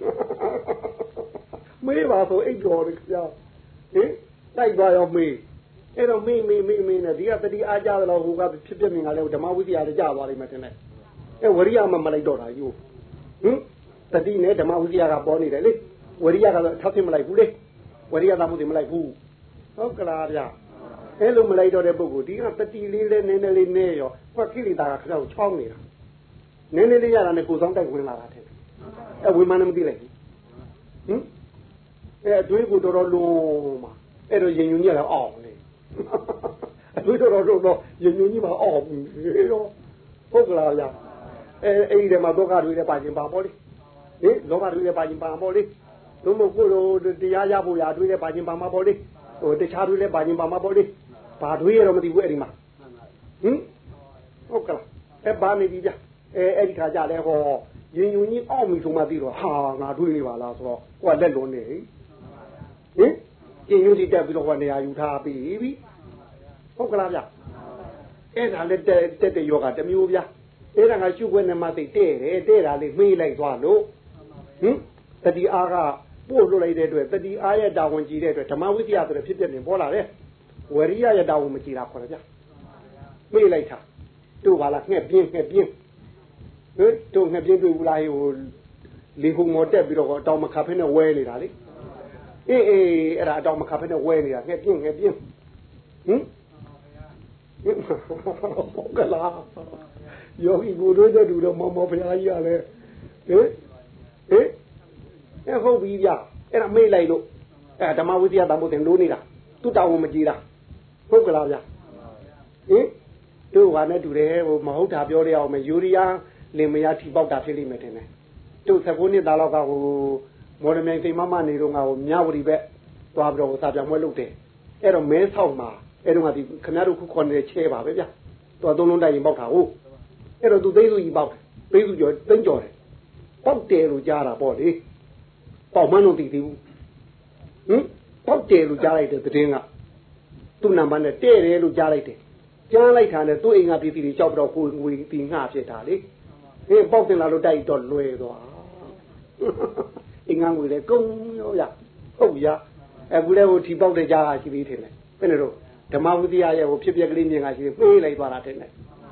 မေးပါဆိုအိတ်တော်လေးခင်ဗျာဟင်တိုက်ပါရောမေးအဲ့တော့မေးမေးမေးမေးနဲ့ဒီကတတိအားကြတယ်လို့ဟိုကဖြစ်ဖြစ်မြင်ကလေးဓမ္မဝိသရာလည်းကြာသွားလိမ့်မယ်ထင်တယ်အဲဝရိယမှမလိုက်တော့တာယူဟင်တတိနဲ့ဓမ္မဝိသရာကပေါ်နေတယ်လေဝရိယကတော့ထောက်သိမလိုက်ဘူးလေဝရိယသာမှုသိမလိုက်ဘူးဟုတ်ကလားဗျအဲ့လိုမလိုက်တော့တဲ့ပုဂ္ဂိုလ်ဒီကတတိလေးလေးနည်းနည်းလေးနဲ့ရောဟောကိလေသာကခဏချောင်းနေတာနည်းနည်းလေးရတာနဲ့ကိုယ်ဆောင်တိုက်ဝင်လာတာတဲ့အဲဝိမာန်မသိလိုက်ဟင်အဲအတွေးကိုတော်တော်လုံးမှာအဲ့တော့ရင်ညွန်ကြီးလည်းအောင်လေအတွေးတော်တော်လုံးတော့ရင်ညွန်ကြီးမှာအောင်ပြီရောဟုတ်ကလားဗျာအဲအဲ့ဒီမှာဒုက္ခတွေလည်းပါခြင်းပါပေါ့လေဟင်လောဘတွေလည်းပါခြင်းပါပေါ့လေတို့မကိုလိုတရားရဖို့ရာတွေလည်းပါခြင်းပါမှာပေါ့လေဟိုတခြားတွေလည်းပါခြင်းပါမှာပေါ့လေဘာတွေရတော့မသိဘူးအဲ့ဒီမှာဟင်ဟုတ်ကလားအဲဘာနေပြီဗျအဲအဲ့ဒီခါကြလဲဟောရင်ညွန်ကြီးအောက်ပြီဆိုမှသိတော့ဟာငါတွေးနေပါလားဆိုတော့ကိုကလက်လွန်နေဟင်ရင်ညွန်ကြီးတက်ပြီးတော့ဟောနေရာယူထားပြီပြီဟုတ်ကလားဗျအဲ့ဒါလည်းတက်တက်တဲ့ယောဂတစ်မျိုးဗျအဲ့ဒါကရှုခွင့်နဲ့မှသိတဲ့တယ်တဲ့တာလေးမေးလိုက်သွားလို့ဟင်တတိအားကပို့လွတ်လိုက်တဲ့အတွက်တတိအားရဲ့တာဝန်ကြီးတဲ့အတွက်ဓမ္မဝိသယဆိုတဲ့ဖြစ်ဖြစ်နေပေါ်လာတယ်ဝရိယရဲ့တာဝန်မကြီးတာခေါ်တယ်ဗျမေးလိုက်တာတို့ပါလားငှက်ပြင်းငှက်ပြင်းဟင်တို့ငှက်ပြင်းတွေ့ဘူးလားဟိုလေခုံမော်တက်ပြီးတော့တောင်မခါဖက်နဲ့ဝဲနေတာလေအေးအေးအဲ့ဒါတောင်မခါဖက်နဲ့ဝဲနေတာငှက်ပြင်းငှက်ပြင်းဟင်ဟုတ်ကလားယောဂီကိုတို့တဲ့သူတော့မောင်မောင်ဖရာကြီးရလဲဟင်ဟင်အဲ့ဟုတ်ပြီဗျအဲ့ဒါမေ့လိုက်လို့အဲ့ဓမ္မဝိသယတန်ဖို့တင်လို့နေတာသူတောင်းမကြည့်တာဟုတ်ကလားဗျဟင်တို့ကနဲ့တူတယ်ဟိုမဟုတ်တာပြောရအောင်မယ်ယူရီးယားလင်မယားထိပေါက်တာဖြစ်လိမ့်မယ်ထင်တယ်တို့ဆယ်ခုနှစ်သားလောက်ကဟိုမော်ဒမြိုင်စိန်မမနေတော့ငါဟိုမြဝတီဘက်သွားပြီးတော့စာပြမွဲလုပ်တယ်အဲ့တော့မဲဆောက်မှာအဲ့တော့ကဒီခင်ဗျားတို့ခုခေါ်နေတဲ့ချဲပါပဲဗျသူကသုံးလုံးတိုက်ရင်ပေါက်တာဟုတ်အဲ့တော့သူသိစုကြီးပေါက်သိစုကျော်သိမ့်ကျော်တယ်ပေါက်တယ်လို့ကြားတာပေါ့လေပေါက်မှန်းတော့သိသေးဘူးဟင်ပေါက်တယ်လို့ကြားလိုက်တဲ့သတင်းကသူ့နံပါတ်နဲ့တဲ့တယ်လို့ကြားလိုက်တယ်ကြားလိုက်တာနဲ့သူ့အိမ်ကပြည်သူတွေကြောက်တော့ကိုငွေတီငှဖြစ်တာလေဟင်ပေါက်တင်လာလို့တိုက်တော့လွယ်သွားအင်္ဂါငွေလေကုန်းရောရဟုတ်ရအခုလည်းဟိုထီပေါက်တဲ့ကြားကရှိသေးတယ်လေဘယ်နဲ့တော့ဓမ္မဝိသယရဲ့ဟိုဖြစ်ပျက်ကလေးမြင်ကရှိသေးပြေးလိုက်သွားတာတဲ့ဟင်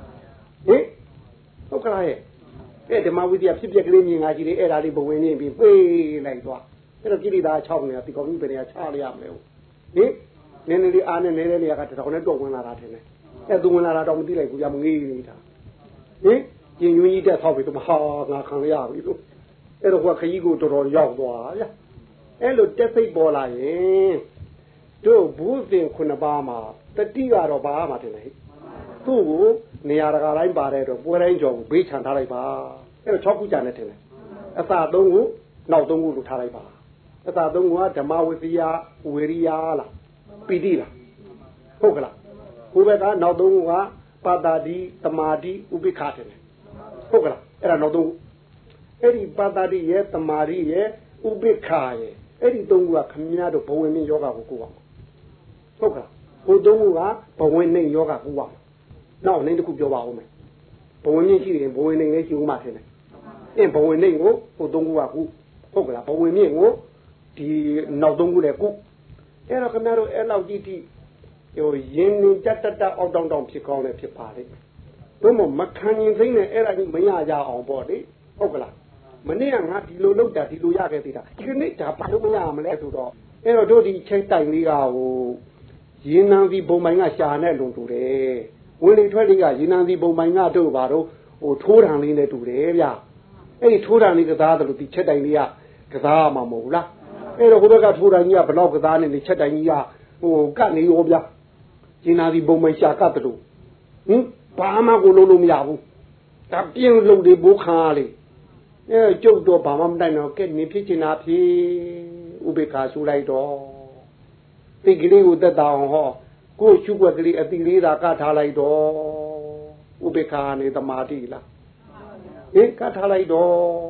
ဟုတ်ကလားရဲ့အဲ့ဓမ္မဝိသယဖြစ်ပျက်ကလေးမြင်ကရှိသေးအဲ့ဒါလေးဘဝင်နေပြီးပြေးလိုက်သွားအဲ့တော့ကိလေသာ၆နေတာဒီကောင်ကြီးဘယ်နေရာချရရမလဲဟင်နည်းနည်းလေးအားနဲ့နေတဲ့နေရာကတောင်နဲ့တော့ဝင်လာတာထင်တယ်အဲ့သူဝင်လာတာတော့မသိလိုက်ဘူးကြမငေးနေတာဟင်ကျင်ညွန်းကြီးတက်ဆောက်ပြီးတော့ဟာငါခံရပြီလို့အဲ့တော့ဟိုခကြီးကိုတော်တော်ရောက်သွားဗျအဲ့လိုတက်စိတ်ပေါ်လာရင်တို့ဘူးစဉ်ခုနှစ်ပါးမှာတတိကတော့ဘာမှတင်လေသူ့ကိုနေရာတကာတိုင်းပါတဲ့တော့ပွဲတိုင်းကြော်ကိုဘေးချန်ထားလိုက်ပါအဲ့တော့၆ခုကြာနေတယ်လေအစာသုံးခုနောက်သုံးခုလို့ထားလိုက်ပါအစာသုံးခုကဓမ္မဝိသယဝေရိယလားပီတိလားဟုတ်ကလားဟိုဘက်ကနောက်သုံးခုကပါတာတိတမာတိဥပိ္ပခာတယ်ဟုတ်ကလားအဲ့ဒါနောက်သုံးခုအဲ့ဒီပါတာတိရဲ့တမာတိရဲ့ဥပိ္ပခာရဲ့အဲ့ဒီသုံးခုကခမည်းတော်ဘဝင်မြင့်ယောဂကိုကိုးပါဟုတ်ကလားဟိုသုံးခုကဘဝင်နှိမ်ယောဂကိုးပါနောက်နှိမ်တစ်ခုပြောပါဦးမယ်ဘဝင်မြင့်ရှိရင်ဘဝင်နှိမ်လေးရှိဦးမှာထင်တယ်အင်းဘဝင်နှိမ်ကိုဟိုသုံးခုကကုဟုတ်ကလားဘဝင်မြင့်ကိုဒီနောက်သုံးခုနဲ့ကုအဲ့တော့ခင်ဗျားတို့အဲ့လောက်ကြည့်ကြည့်ဟိုရင်းနေကြတတ်တအောက်တောင်းတောင်းဖြစ်ကောင်းလည်းဖြစ်ပါလေတို့မမခံရင်သိနေအဲ့ဒါကြီးမရကြအောင်ပေါ့လေဟုတ်ကလားမနေ့ကငါဒီလိုလုပ်တာဒီလိုရခဲ့သေးတာဒီနေ့ဒါဘာလို့မရမလဲဆိုတော့အဲ့တော့တို့ဒီချိတ်တိုင်လေးကဟိုရင်းနှံစီဘုံပိုင်းကရှာနဲ့လုံတူတယ်ဝင်လေထွက်လေးကရင်းနှံစီဘုံပိုင်းကတို့ဘာတို့ဟိုထိုးတံလေးနဲ့တူတယ်ဗျအဲ့ဒီထိုးတံလေးကစားတယ်လို့ဒီချက်တိုင်လေးကကစားမှာမဟုတ်လားအဲ့တော့ဟိုဘက်ကထိုးတံကြီးကဘလောက်ကစားနေနေချက်တိုင်ကြီးကဟိုကတ်နေရောဗျရင်းနှံစီဘုံပိုင်းရှာကတ်တယ်လို့ဟင်ဘာမှကိုလုံးလို့မရဘူးဒါပြင်းလုံတွေဘိုးခါလေးအဲကျုပ်တော့ဘာမှမတိုင်တော့ကဲနေဖြစ်ချင်တာဖြစ်ဥပေက္ခာရှုလိုက်တော့သိကလေးကိုတက်တာအောင်ဟောကိုရှုွက်ကလေးအတိလေးသာကထားလိုက်တော့ဥပေက္ခာနေသမာဓိလားဟင်ကထားလိုက်တော့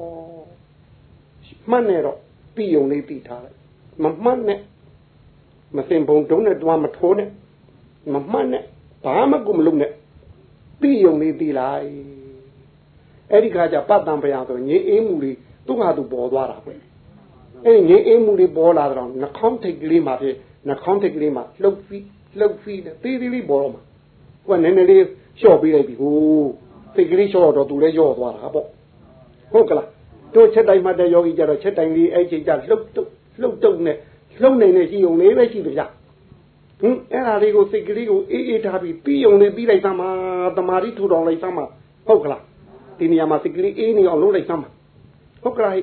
မှတ်နေတော့ပြီးုံလေးပြီးထားလိုက်မမှတ်နဲ့မစင်ပုံတုံးနဲ့တွားမထိုးနဲ့မမှတ်နဲ့ဘာမှကိုမလုပ်နဲ့ပြီးုံလေးပြီးလိုက်အဲ့ဒီခါကျပတ်တံပယဆိုငြိမ်းအေးမှုတွေသူ့ဟာသူပေါ်သွားတာပဲအဲ့ငြိမ်းအေးမှုတွေပေါ်လာတော့နှာခေါင်းထိတ်ကလေးမှာဖြစ်နှာခေါင်းထိတ်ကလေးမှာလှုပ်ပြီးလှုပ်ပြီးနဲ့တေးသေးလေးပေါ်တော့မှာဟိုကနည်းနည်းလေးလျှော့ပေးလိုက်ပြီဟိုထိတ်ကလေးလျှော့တော့သူလည်းလျော့သွားတာပေါ့ဟုတ်ကလားတို့ချက်တိုင်းမှတဲ့ယောဂီကြတော့ချက်တိုင်းလေးအဲ့ချိန်ကျလှုပ်တုပ်လှုပ်တုပ်နဲ့လှုပ်နေနေရှိုံလေးပဲရှိကြဟင်အဲ့ဒါလေးကိုစိတ်ကလေးကိုအေးအေးထားပြီးပြီးုံလေးပြီးလိုက်သမှာတမာတိထူတော်လိုက်သမှာဟုတ်ကလားဒီနေရာမှာစိတ်ကလေးအေးနေအောင်လုပ်လိုက်သမှာဟုတ်ကလား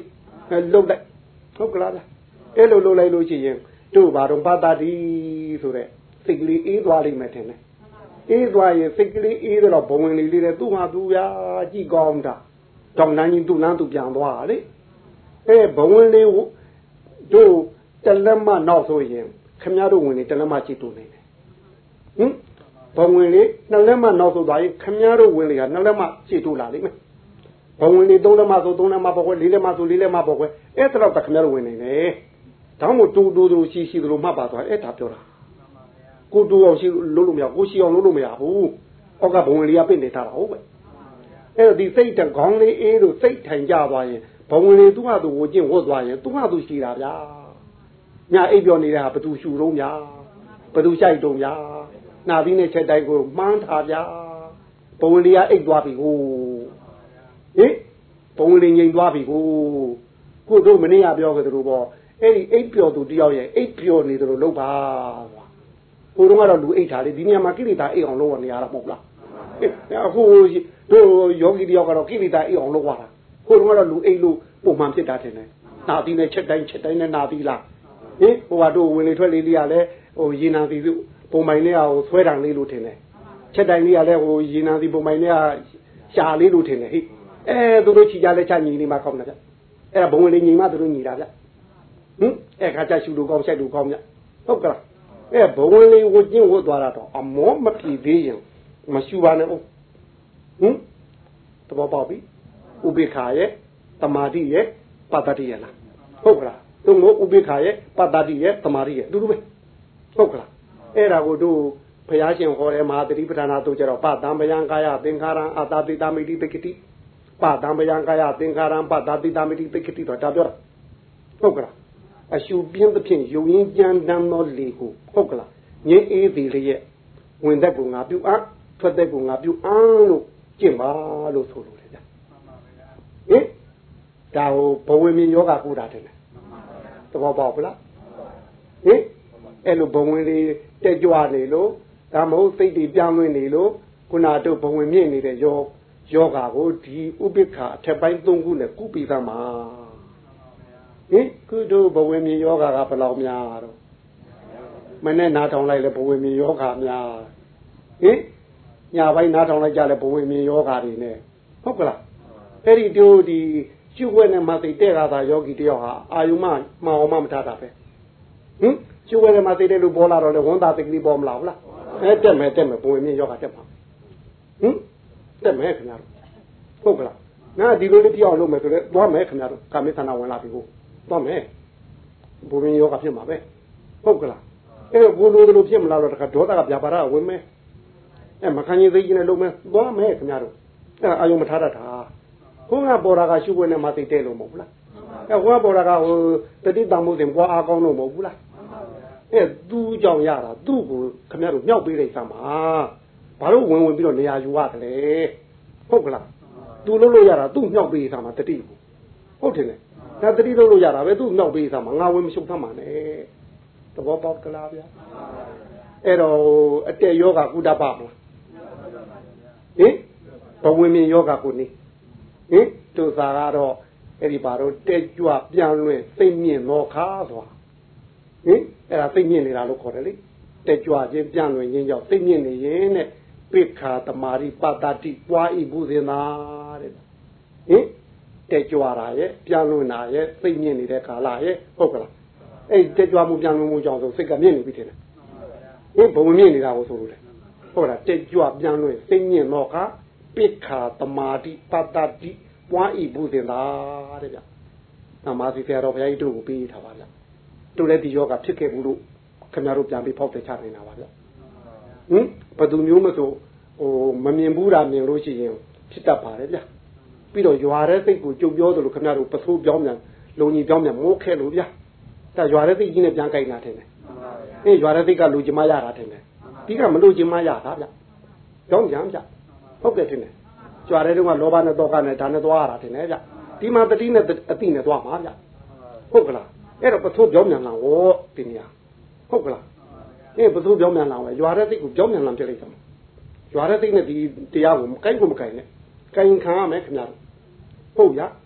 လုတ်လိုက်ဟုတ်ကလားဗျအဲ့လိုလုတ်လိုက်လို့ရှိရင်တို့ဘာတော့ပါတာဒီဆိုတဲ့စိတ်ကလေးအေးသွားလိမ့်မယ်ထင်တယ်အေးသွားရင်စိတ်ကလေးအေးတော့ဘဝင်လေးလေးတဲ့သူ့ဟာသူဗျာကြည့်ကောင်းတာတောင်တန်းကြီးသူ့လမ်းသူပြန်သွားတာလေအဲဘဝင်လေးတို့တလက်မနောက်ဆိုရင်ခမရတို့ဝင်နေတလက်မကြည့်တူနေတယ်ဟင်ဘဝင်လေးနှစ်လက်မနောက်ဆိုသွားရင်ခမရတို့ဝင်လေကနှစ်လက်မကြည့်တူလာလိမ့်မယ်ဘဝင်လေးသုံးလက်မဆိုသုံးလက်မပေါ့ကွယ်လေးလက်မဆိုလေးလက်မပေါ့ကွယ်အဲ့ဒါတော့ခမရတို့ဝင်နေတယ်ဒါမှမဟုတ်တူတူတူရှိရှိတို့မှတ်ပါသွားအဲ့ဒါပြောတာကိုတူအောင်ရှိလို့လို့မရကိုရှိအောင်လို့လို့မရဘူးအောက်ကဘဝင်လေးကပြင့်နေထားတာဟုတ်ပဲအဲ့တော့ဒီစိတ်တကောင်းလေးအေးလို့စိတ်ထိုင်ကြသွားရင်ဘဝင်လေးသူ့ဟာသူဝကျင့်ဝတ်သွားရင်သူ့ဟာသူရှိတာဗျာညာအိပ်ပြောနေတဲ့ဟာဘသူရှူတော့ဗျာဘသူကြိုက်တော့ဗျာနာပြီးနဲ့ချက်တိုင်းကိုမှန်းထားဗျာဘဝင်လေးကအိပ်သွားပြီဟိုဟင်ဘဝင်လေးငြိမ်သွားပြီဟိုကိုတို့မနေ့ကပြောခဲ့သလိုပေါ့အဲ့ဒီအိပ်ပျော်သူတယောက်ရဲ့အိပ်ပျော်နေသလိုလုပ်ပါဟိုတုန်းကတော့လူအိပ်ထားလေဒီနေရာမှာကိလေသာအိပ်အောင်လုပ်ရနေရတာမဟုတ်လားအခုတို့ယောဂီတယောက်ကတော့ကိလေသာအိပ်အောင်လုပ်ရတာဟိုတုန်းကတော့လူအိပ်လို့ပုံမှန်ဖြစ်တာထင်တယ်နာသီနဲ့ချက်တိုင်းချက်တိုင်းနဲ့နာသီလားဟင်ဟိုကတို့ဝင်လေထွက်လေလေးရလဲဟိုရေနံသီစုပုံမိုင်နဲ့ဟိုဆွဲတံလေးလို့ထင်တယ်ချက်တိုင်းလေးရလဲဟိုရေနံသီပုံမိုင်နဲ့ရှာလေးလို့ထင်တယ်ဟိအဲသူတို့ချီကြလဲချညီနေမှာကောင်းတယ်ဗျအဲ့ဒါဘုံဝင်လေးညီမသူတို့ညီတာဗျဟင်အဲ့ခါကျရှူလို့ကောင်းဆက်လို့ကောင်းဗျဟုတ်ကလားအဲ့ဘုံဝင်လေးဝကျင်းဝတ်သွားတာတော့အမောမပြေသေးရင်မရှူပါနဲ့ဟုတ်ဟင်တဘောပေါက်ပြီဥပိ္ပခာရဲ့တမာတိရဲ့ပတ္တတိရဲ့လားဟုတ်ကလားတို့မို့ဥပိ္ပခာရဲ့ပတ္တတိရဲ့တမာတိရဲ့အတူတူပဲဟုတ်ကလားအဲ့ဒါကိုတို့ဘုရားရှင်ဟောတဲ့မဟာသတိပဋ္ဌာနာတို့ကြတော့ပတံပယံကာယသင်္ခါရံအတ္တတိတမိတိပိက္ခတိပတံပယံကာယသင်္ခါရံပတ္တတိတမိတိပိက္ခတိတော့ဒါပြောတာဟုတ်ကလားအရှုပြင်းသဖြင့်ယုံရင်ကြမ်းတမ်းသောလေကိုဟုတ်ကလားငြိမ်းအေးသည်လျက်ဝင်သက်ကိုငါပြုအားထွက်သက်ကိုငါပြုအားလို့ကျင့်ပါလို့ဆိုလိုတယ်ဗျဟင်ဒါဟိုဘဝဝင်ယောဂကုတာတယ်သဘောပေါက်လားဟင်အဲ့လိုဘဝင်လေးတက်ကြွနေလို့ဒါမဟုတ်စိတ်တွေပြောင်းလဲနေလို့ခုနတို့ဘဝင်မြင့်နေတဲ့ယောယောဂကိုဒီဥပိ္ပခာအထက်ပိုင်းသုံးခုနဲ့ကုပိသမှာဟင်ကုတို့ဘဝင်မြင့်ယောဂကဘယ်လောက်များတော့မနဲ့နားထောင်လိုက်လဲဘဝင်မြင့်ယောဂများဟင်ညာပိုင်းနားထောင်လိုက်ကြလဲဘဝင်မြင့်ယောဂတွေနဲ့ဟုတ်ကလားအဲ့ဒီတို့ဒီကျုပ်ဝဲနဲ့မသိတဲ့ကသာယောဂီတယောက်ဟာအာယုမမှောင်မှမထားတာပဲဟင်ကျုပ်ဝဲနဲ့မသိတဲ့လူပေါ်လာတော့လေဝန်သားတိတ်ကလေးပေါ်မလာဘူးလားအဲတက်မယ်တက်မယ်ဘဝင်မြင့်ယောဂတက်ပါဟင်တက်မယ်ခင်ဗျားတို့ဟုတ်ကလားငါဒီလိုလေးပြောင်းလုပ်မယ်ဆိုတော့သွားမယ်ခင်ဗျားတို့ကာမေသနာဝင်လာပြီကိုသွားမယ်ဘဝင်ယောဂဖြစ်မှာပဲဟုတ်ကလားအဲ့တော့ဘိုးလိုလိုဖြစ်မလာတော့တခါဒေါသကဗျာပါရဝင်မယ်အဲမခံရင်သိကြီးနဲ့လုပ်မယ်သွားမယ်ခင်ဗျားတို့အဲအာယုမထားတတ်တာခုနကပေါ်တာကရှုွက်နဲ့မသိတဲ့လို့မဟုတ်ဘူးလားအဲဟောပေါ်တာကဟိုတတိတမှုတင်ပွားအားကောင်းလို့မဟုတ်ဘူးလားအဲသူ့ကြောင့်ရတာသူ့ကိုခင်ဗျားတို့မြောက်ပေးလိုက်စမ်းပါဘာလို့ဝင်ဝင်ပြီးတော့နေရာယူရတယ်လဲဟုတ်ကလားသူလုပ်လို့ရတာသူ့မြောက်ပေးစမ်းပါတတိကိုဟုတ်တယ်လေဒါတတိလုပ်လို့ရတာပဲသူ့မြောက်ပေးစမ်းပါငါဝင်မရှုပ်သမ်းပါနဲ့သဘောပေါက်ကလားဗျာအဲ့တော့အတက်ယောဂကုတ္တပမလားဟင်ဘဝင်မြင်ယောဂကိုနေဟင်သူစားကတော့အဲ့ဒီဘာတော့တက်ကြွပြန်လွင်စိတ်မြင့်တော့ခါသွားဟင်အဲ့ဒါစိတ်မြင့်နေတာလို့ခေါ်တယ်လေတက်ကြွခြင်းပြန်လွင်ခြင်းကြောင့်စိတ်မြင့်နေရင်တဲ့ပိခာတမာရိပတ္တတိပွားဤဘူးစင်သာတဲ့ဟင်တက်ကြွတာရဲ့ပြန်လွင်တာရဲ့စိတ်မြင့်နေတဲ့ကာလရဲ့ဟုတ်ကလားအဲ့တက်ကြွမှုပြန်လွင်မှုကြောင့်ဆိုစိတ်ကမြင့်နေပြီထင်တယ်ဟင်ဘုံမြင့်နေတာကိုဆိုလို့လေဟုတ်လားတက်ကြွပြန်လွင်စိတ်မြင့်တော့ခါပိခာတမာတိပတ္တတိပွားဤဘူးစင်သာတဲ့ဗျ။နာမစီဆရာတော်ဘုရားကြီးတို့ကိုပြီးထားပါဗျ။တို့လည်းဒီယောဂဖြစ်ခဲ့ဘူးလို့ခင်ဗျားတို့ပြန်ပြီးဖောက်တယ်ချနေတာပါဗျ။ဟင်ဘယ်သူမျိုးမဆိုဟိုမမြင်ဘူးတာမြင်လို့ရှိရင်ဖြစ်တတ်ပါတယ်ဗျ။ပြီးတော့ရွာတဲ့စိတ်ကိုကြုံပြောသလိုခင်ဗျားတို့ပစိုးပြောင်းပြန်လုံကြီးပြောင်းပြန်မိုးခဲလို့ဗျ။ဒါရွာတဲ့စိတ်ကြီးနဲ့ပြန်ကြိုက်လာတယ်နဲ့။အေးရွာတဲ့စိတ်ကလူကျမရတာတယ်နဲ့။ဒီကမလို့ကျမရတာဗျ။ကြောင်းကြံဗျ။ဟုတ်ကဲ့တင်တယ်ကြွားတဲ့တုန်းကလောဘနဲ့တောကနဲ့ဒါနဲ့သွားရတာတင်လေဗျဒီမှာတတိနဲ့အတိနဲ့သွားမှာဗျဟုတ်ကလားအဲ့တော့ပစိုးပြောင်းမြန်လာဟောဒီနေရာဟုတ်ကလားအေးပစိုးပြောင်းမြန်လာပဲကြွားတဲ့စိတ်ကိုပြောင်းမြန်လာပြလိုက်ဆောင်ကြွားတဲ့စိတ်နဲ့ဒီတရားကိုမကိုင်းကိုမကိုင်းနဲ့ကိုင်းခံရမယ်ခင်ဗျာဟုတ်ဗျ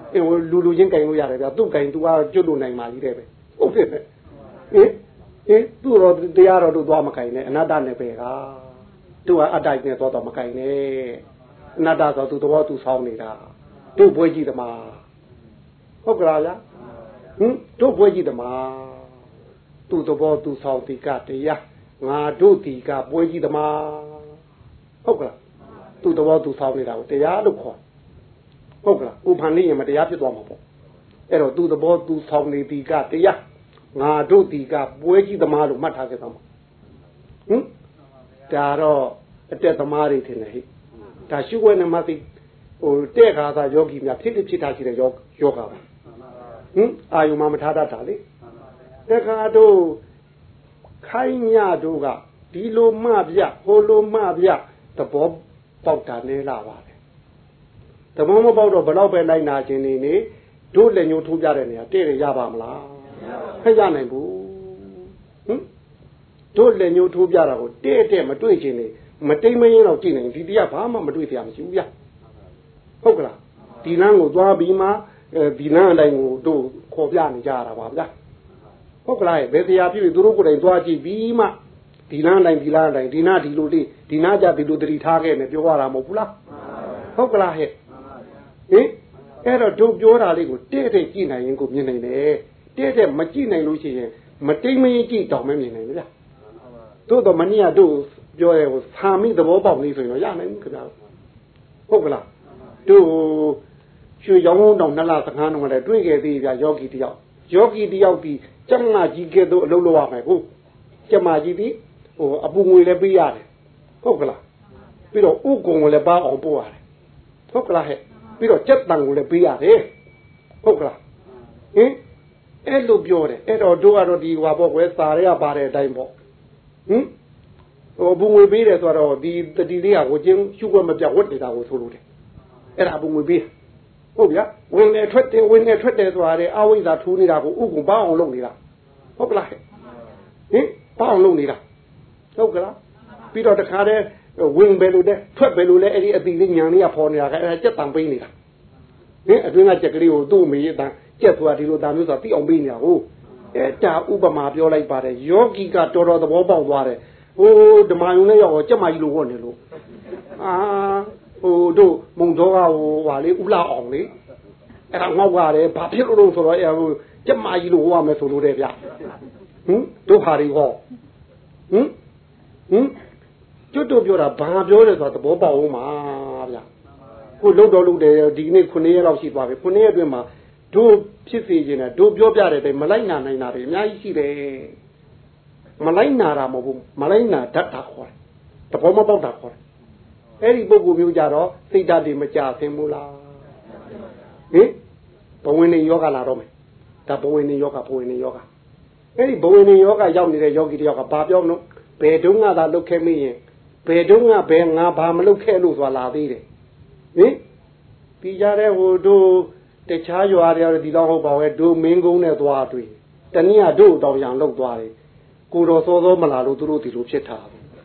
အေးလူလူချင်းကင်လို့ရတယ်ဗျာသူ့ကင်သူကကျွတ်လို့နိုင်မှာကြီးတယ်ပဲဟုတ်တယ်ပဲဟင်ဟင်သူ့တော့တရားတော်တို့သွားမကင်နဲ့အနတ္တနဲ့ပဲကသူကအတ္တနဲ့သွားတော့မကင်နဲ့အနတ္တဆိုသူတော်သူဆောင်းနေတာတို့ဘွဲကြီးတမဟုတ်ကလားဗျာဟင်တို့ဘွဲကြီးတမသူတော်သူဆောင်းဒီကတရားငါတို့ဒီကဘွဲကြီးတမဟုတ်ကလားသူတော်သူဆောင်းနေတာကိုတရားလို့ခေါ်ဟုတ်ကလားဥပ္ပန္နိယမတရားဖြစ်သွားမှာပေါ့အဲ့တော့သူသဘောသူဆောင်နေပြီကတရားငါတို့ဒီကပွဲကြီးသမားလို့မှတ်ထားခဲ့သားမှာဟင်ဒါတော့အတက်သမားတွေထင်တယ်ဟိဒါရှုွက်နေမှသိဟိုတဲ့ခါသာယောဂီများဖြစ်ဖြစ်ဖြစ်ထားရှိတဲ့ယောယောဂပါဟင်အာယုံမမထားတတ်တာလေတခါတို့ခိုင်းညတို့ကဒီလိုမှပြဟိုလိုမှပြသဘောပေါက်တာနေလာပါတယ်သဘောမပေါက်တော့ဘလောက်ပဲလိုက်နာခြင်းနေနေတို့လည်းညှိုးထိုးပြတဲ့နေရာတဲ့ရရပါမလားမရနိုင်ဘူးဟင်တို့လည်းညှိုးထိုးပြတာကိုတဲ့တဲ့မတွေ့ခြင်းနေမတိမ်မရင်တော့ကြည့်နိုင်ဒီတရားဘာမှမတွေ့ပြရမရှိဘူးဗျဟုတ်ကလားဒီလမ်းကိုသွားပြီးမှဒီလမ်းအတိုင်းကိုတို့ခေါ်ပြနေကြရတာပါဗျဟုတ်ကလားဘယ်တရားဖြစ်ပြီးသူတို့ကိုယ်တိုင်သွားကြည့်ပြီးမှဒီလမ်းအတိုင်းဒီလမ်းအတိုင်းဒီနာဒီလိုလေးဒီနာကြဒီလိုတတိထားခဲ့နေပြောရတာမဟုတ်ဘူးလားဟုတ်ကလားဟဲ့ဟင်အဲ့တော့တို့ပြောတာလေးကိုတဲ့တဲ့ကြည့်နိုင်ရင်ကိုမြင်နိုင်တယ်တဲ့တဲ့မကြည့်နိုင်လို့ရှိရင်မတိမ်မရင်ကြည့်တောင်မမြင်နိုင်ဘူးဗျတို့တော့မနည်းကတို့ပြောရဲကိုသာမိသဘောပေါက်လေးဆိုရင်တော့ရနိုင်ဘူးခင်ဗျာဟုတ်ကလားတို့ရွှေရောင်းတောင်နှစ်လသခန်းတော့လည်းတွေ့ခဲ့သေးဗျာယောဂီတယောက်ယောဂီတယောက်ဒီကျမကြီးကဲ့သို့အလုပ်လုပ်ရမယ်ဟုတ်ကျမကြီးဒီဟိုအပူငွေလည်းပေးရတယ်ဟုတ်ကလားပြီးတော့ဥကုံကိုလည်းပါအောင်ပို့ရတယ်ဟုတ်ကလားဟဲ့ပြီးတော့ကြက်တန်ကိုလည်းပေးရတယ်ဟုတ်ကလားဟင်အဲ့လိုပြောတယ်အဲ့တော့တို့ကတော့ဒီဟွာပေါ့ကွယ်စာရဲကပါတဲ့အတိုင်းပေါ့ဟင်ဟိုဘူးငွေပေးတယ်ဆိုတော့ဒီတတိလေးကကိုချင်းရှုွက်မပြဝတ်နေတာကိုဆိုလို့တယ်အဲ့ဒါဘူးငွေပေးဟုတ်ဗျာဝင်နေထွက်တယ်ဝင်နေထွက်တယ်ဆိုတာလေအဝိဇ္ဇာထူးနေတာကိုဥကုံပါအောင်လုပ်နေတာဟုတ်ကလားဟင်ပါအောင်လုပ်နေတာဟုတ်ကလားပြီးတော့တခါတည်းဝင်ပဲလို့တဲ့ထွက်ပဲလို့လဲအဲ့ဒီအတိလေးညာလေးကပေါ်နေတာကအဲ့ဒါကြက်တံပေးနေတာဟင်အတွင်းကကြက်ကလေးကိုသူ့မေးတန်းကြက်သွားဒီလိုတာမျိုးဆိုတာသိအောင်ပေးနေတာကိုအဲ့ဒါဥပမာပြောလိုက်ပါတယ်ယောဂီကတော်တော်သဘောပေါက်သွားတယ်ဟိုဓမ္မယုံနဲ့ရောက်ကြက်မကြီးလိုဝတ်နေလို့အာဟိုတို့မုံတော်ကဟိုဟာလေဥလာအောင်လေအဲ့ဒါငေါက်ရတယ်ဘာဖြစ်လို့လို့ဆိုတော့အဲ့ဟိုကြက်မကြီးလိုဟိုရမယ်ဆိုလို့တဲ့ဗျဟင်တို့ဟာတွေဟောဟင်ဟင်ကျွတ်တို့ပြောတာဘာပြောတယ်ဆိုတာသဘောပေါက်အောင်ပါဗျာကိုလှုပ်တော့လှုပ်တယ်ဒီနေ့ခုနှစ်ရက်လောက်ရှိသွားပြီခုနှစ်ရက်အတွင်းမှာတို့ဖြစ်စေခြင်းနဲ့တို့ပြောပြတဲ့တိုင်မလိုက်နာနိုင်တာတွေအများကြီးရှိတယ်မလိုက်နာတာမဟုတ်ဘူးမလိုက်နာတတ်တာခေါ်တယ်သဘောမပေါက်တာခေါ်တယ်အဲ့ဒီပုဂ္ဂိုလ်မျိုးကြတော့စိတ်ဓာတ်တွေမကြဆင်းဘူးလားဟင်ဘဝင်နေယောဂလာတော့မယ်ဒါဘဝင်နေယောဂဘဝင်နေယောဂအဲ့ဒီဘဝင်နေယောဂရောက်နေတဲ့ယောဂီတယောက်ကဘာပြောလို့ဘယ်တုန်းကသာလုတ်ခဲ့မိရင်ဘယ်တုန်းကဘယ်ငါဘာမလုတ်ခဲ့လို့ဆိုတာလာသေးတယ်ဟင်ပြီးကြတဲ့ဟိုတို့တခြားရွာတွေဒီတော့ဟုတ်ပါရဲ့တို့မင်းကုန်းနဲ့သွားတွေ့တနည်းတို့တောင်ရံလောက်သွားတယ်ကိုတော်စောစောမလာလို့သူတို့ဒီလိုဖြစ်တာ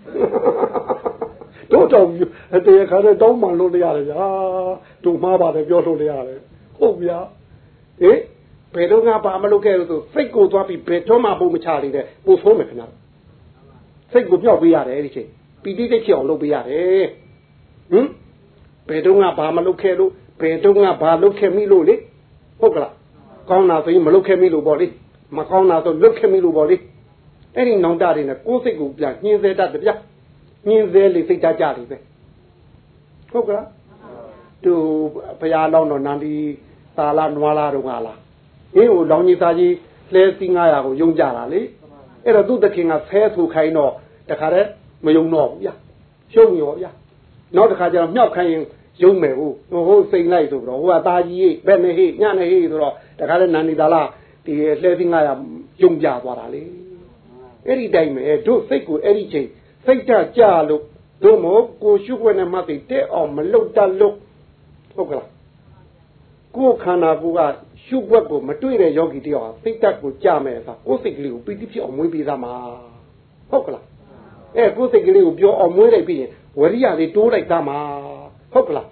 တို့တောင်တရားခါတဲ့တောင်းမှလို့ရတယ်ဗျာတို့မှားပါတယ်ပြောလို့ရတယ်ဟုတ်ဗျာဟင်ဘယ်တော့ကဘာမလုပ်ခဲ့လို့ဆိုစိတ်ကိုသွားပြီးဘယ်တော့မှပုံမချလိမ့်တဲ့ပို့ဆိုးမယ်ခင်ဗျာစိတ်ကိုပြောက်ပေးရတယ်အဲ့ဒီချိန်ပီတိတိတ်ဖြစ်အောင်လုပ်ပေးရတယ်ဟင်ဘယ်တော့ကဘာမလုပ်ခဲ့လို့ဘယ်တော့ကဘာလုပ်ခဲ့မိလို့လေဟုတ်ကလားကောင်းတာဆိုရင်မလုပ်ခဲ့မိလို့ပေါ့လေမကောင်းတာဆိုလုပ်ခဲ့မိလို့ပေါ့လေအဲ့ဒီနောင်တတွေနဲ့ကိုယ်စိတ်ကိုပြညှင်းစေတတ်တယ်ဗျညှင်းစေလေစိတ်ဓာတ်ကြတယ်ပဲဟုတ်ကလားသူဘုရားလောင်းတော်နန္ဒီသာလာနွားလာတော့ငါလားအင်းဟိုလောင်းကြီးသားကြီးလဲစီငါးရာကိုယုံကြတာလေအဲ့တော့သူ့တခင်ကဆဲဆူခိုင်းတော့တခါတည်းမယုံတော့ဘူးဗျရှုံရောဗျနောက်တစ်ခါကျတော့မြောက်ခိုင်းရင်ယုံမယ်ဟုတ်ဟိုစိန်လိုက်ဆိုတော့ဟိုကသားကြီးဘက်နဲ့ဟိညနေဟိဆိုတော့တခါတည်းနန္ဒီသာလာဒီလဲစီငါးရာယုံကြသွားတာလေအဲ့ဒီတိုင်းပဲတို့စိတ်ကိုအဲ့ဒီချိန်စိတ်ဓာတ်ကြလို့တို့မို့ကိုရှုခွင့်နဲ့မှတ်ပြီးတဲ့အောင်မလုတ်တတ်လို့ဟုတ်ကလားကိုယ်ခန္ဓာကိုယ်ကရှုွက်ကိုမတွေ့တဲ့ယောဂီတယောက်ဟာစိတ်ဓာတ်ကိုကြမယ်ဆိုကိုယ်စိတ်ကလေးကိုပီတိဖြစ်အောင်မွေးပေးသားမှာဟုတ်ကလားအဲကိုယ်စိတ်ကလေးကိုပြောအောင်မွေးလိုက်ပြီးရင်ဝရိယလေးတိုးလိုက်သားမှာဟုတ်ကလား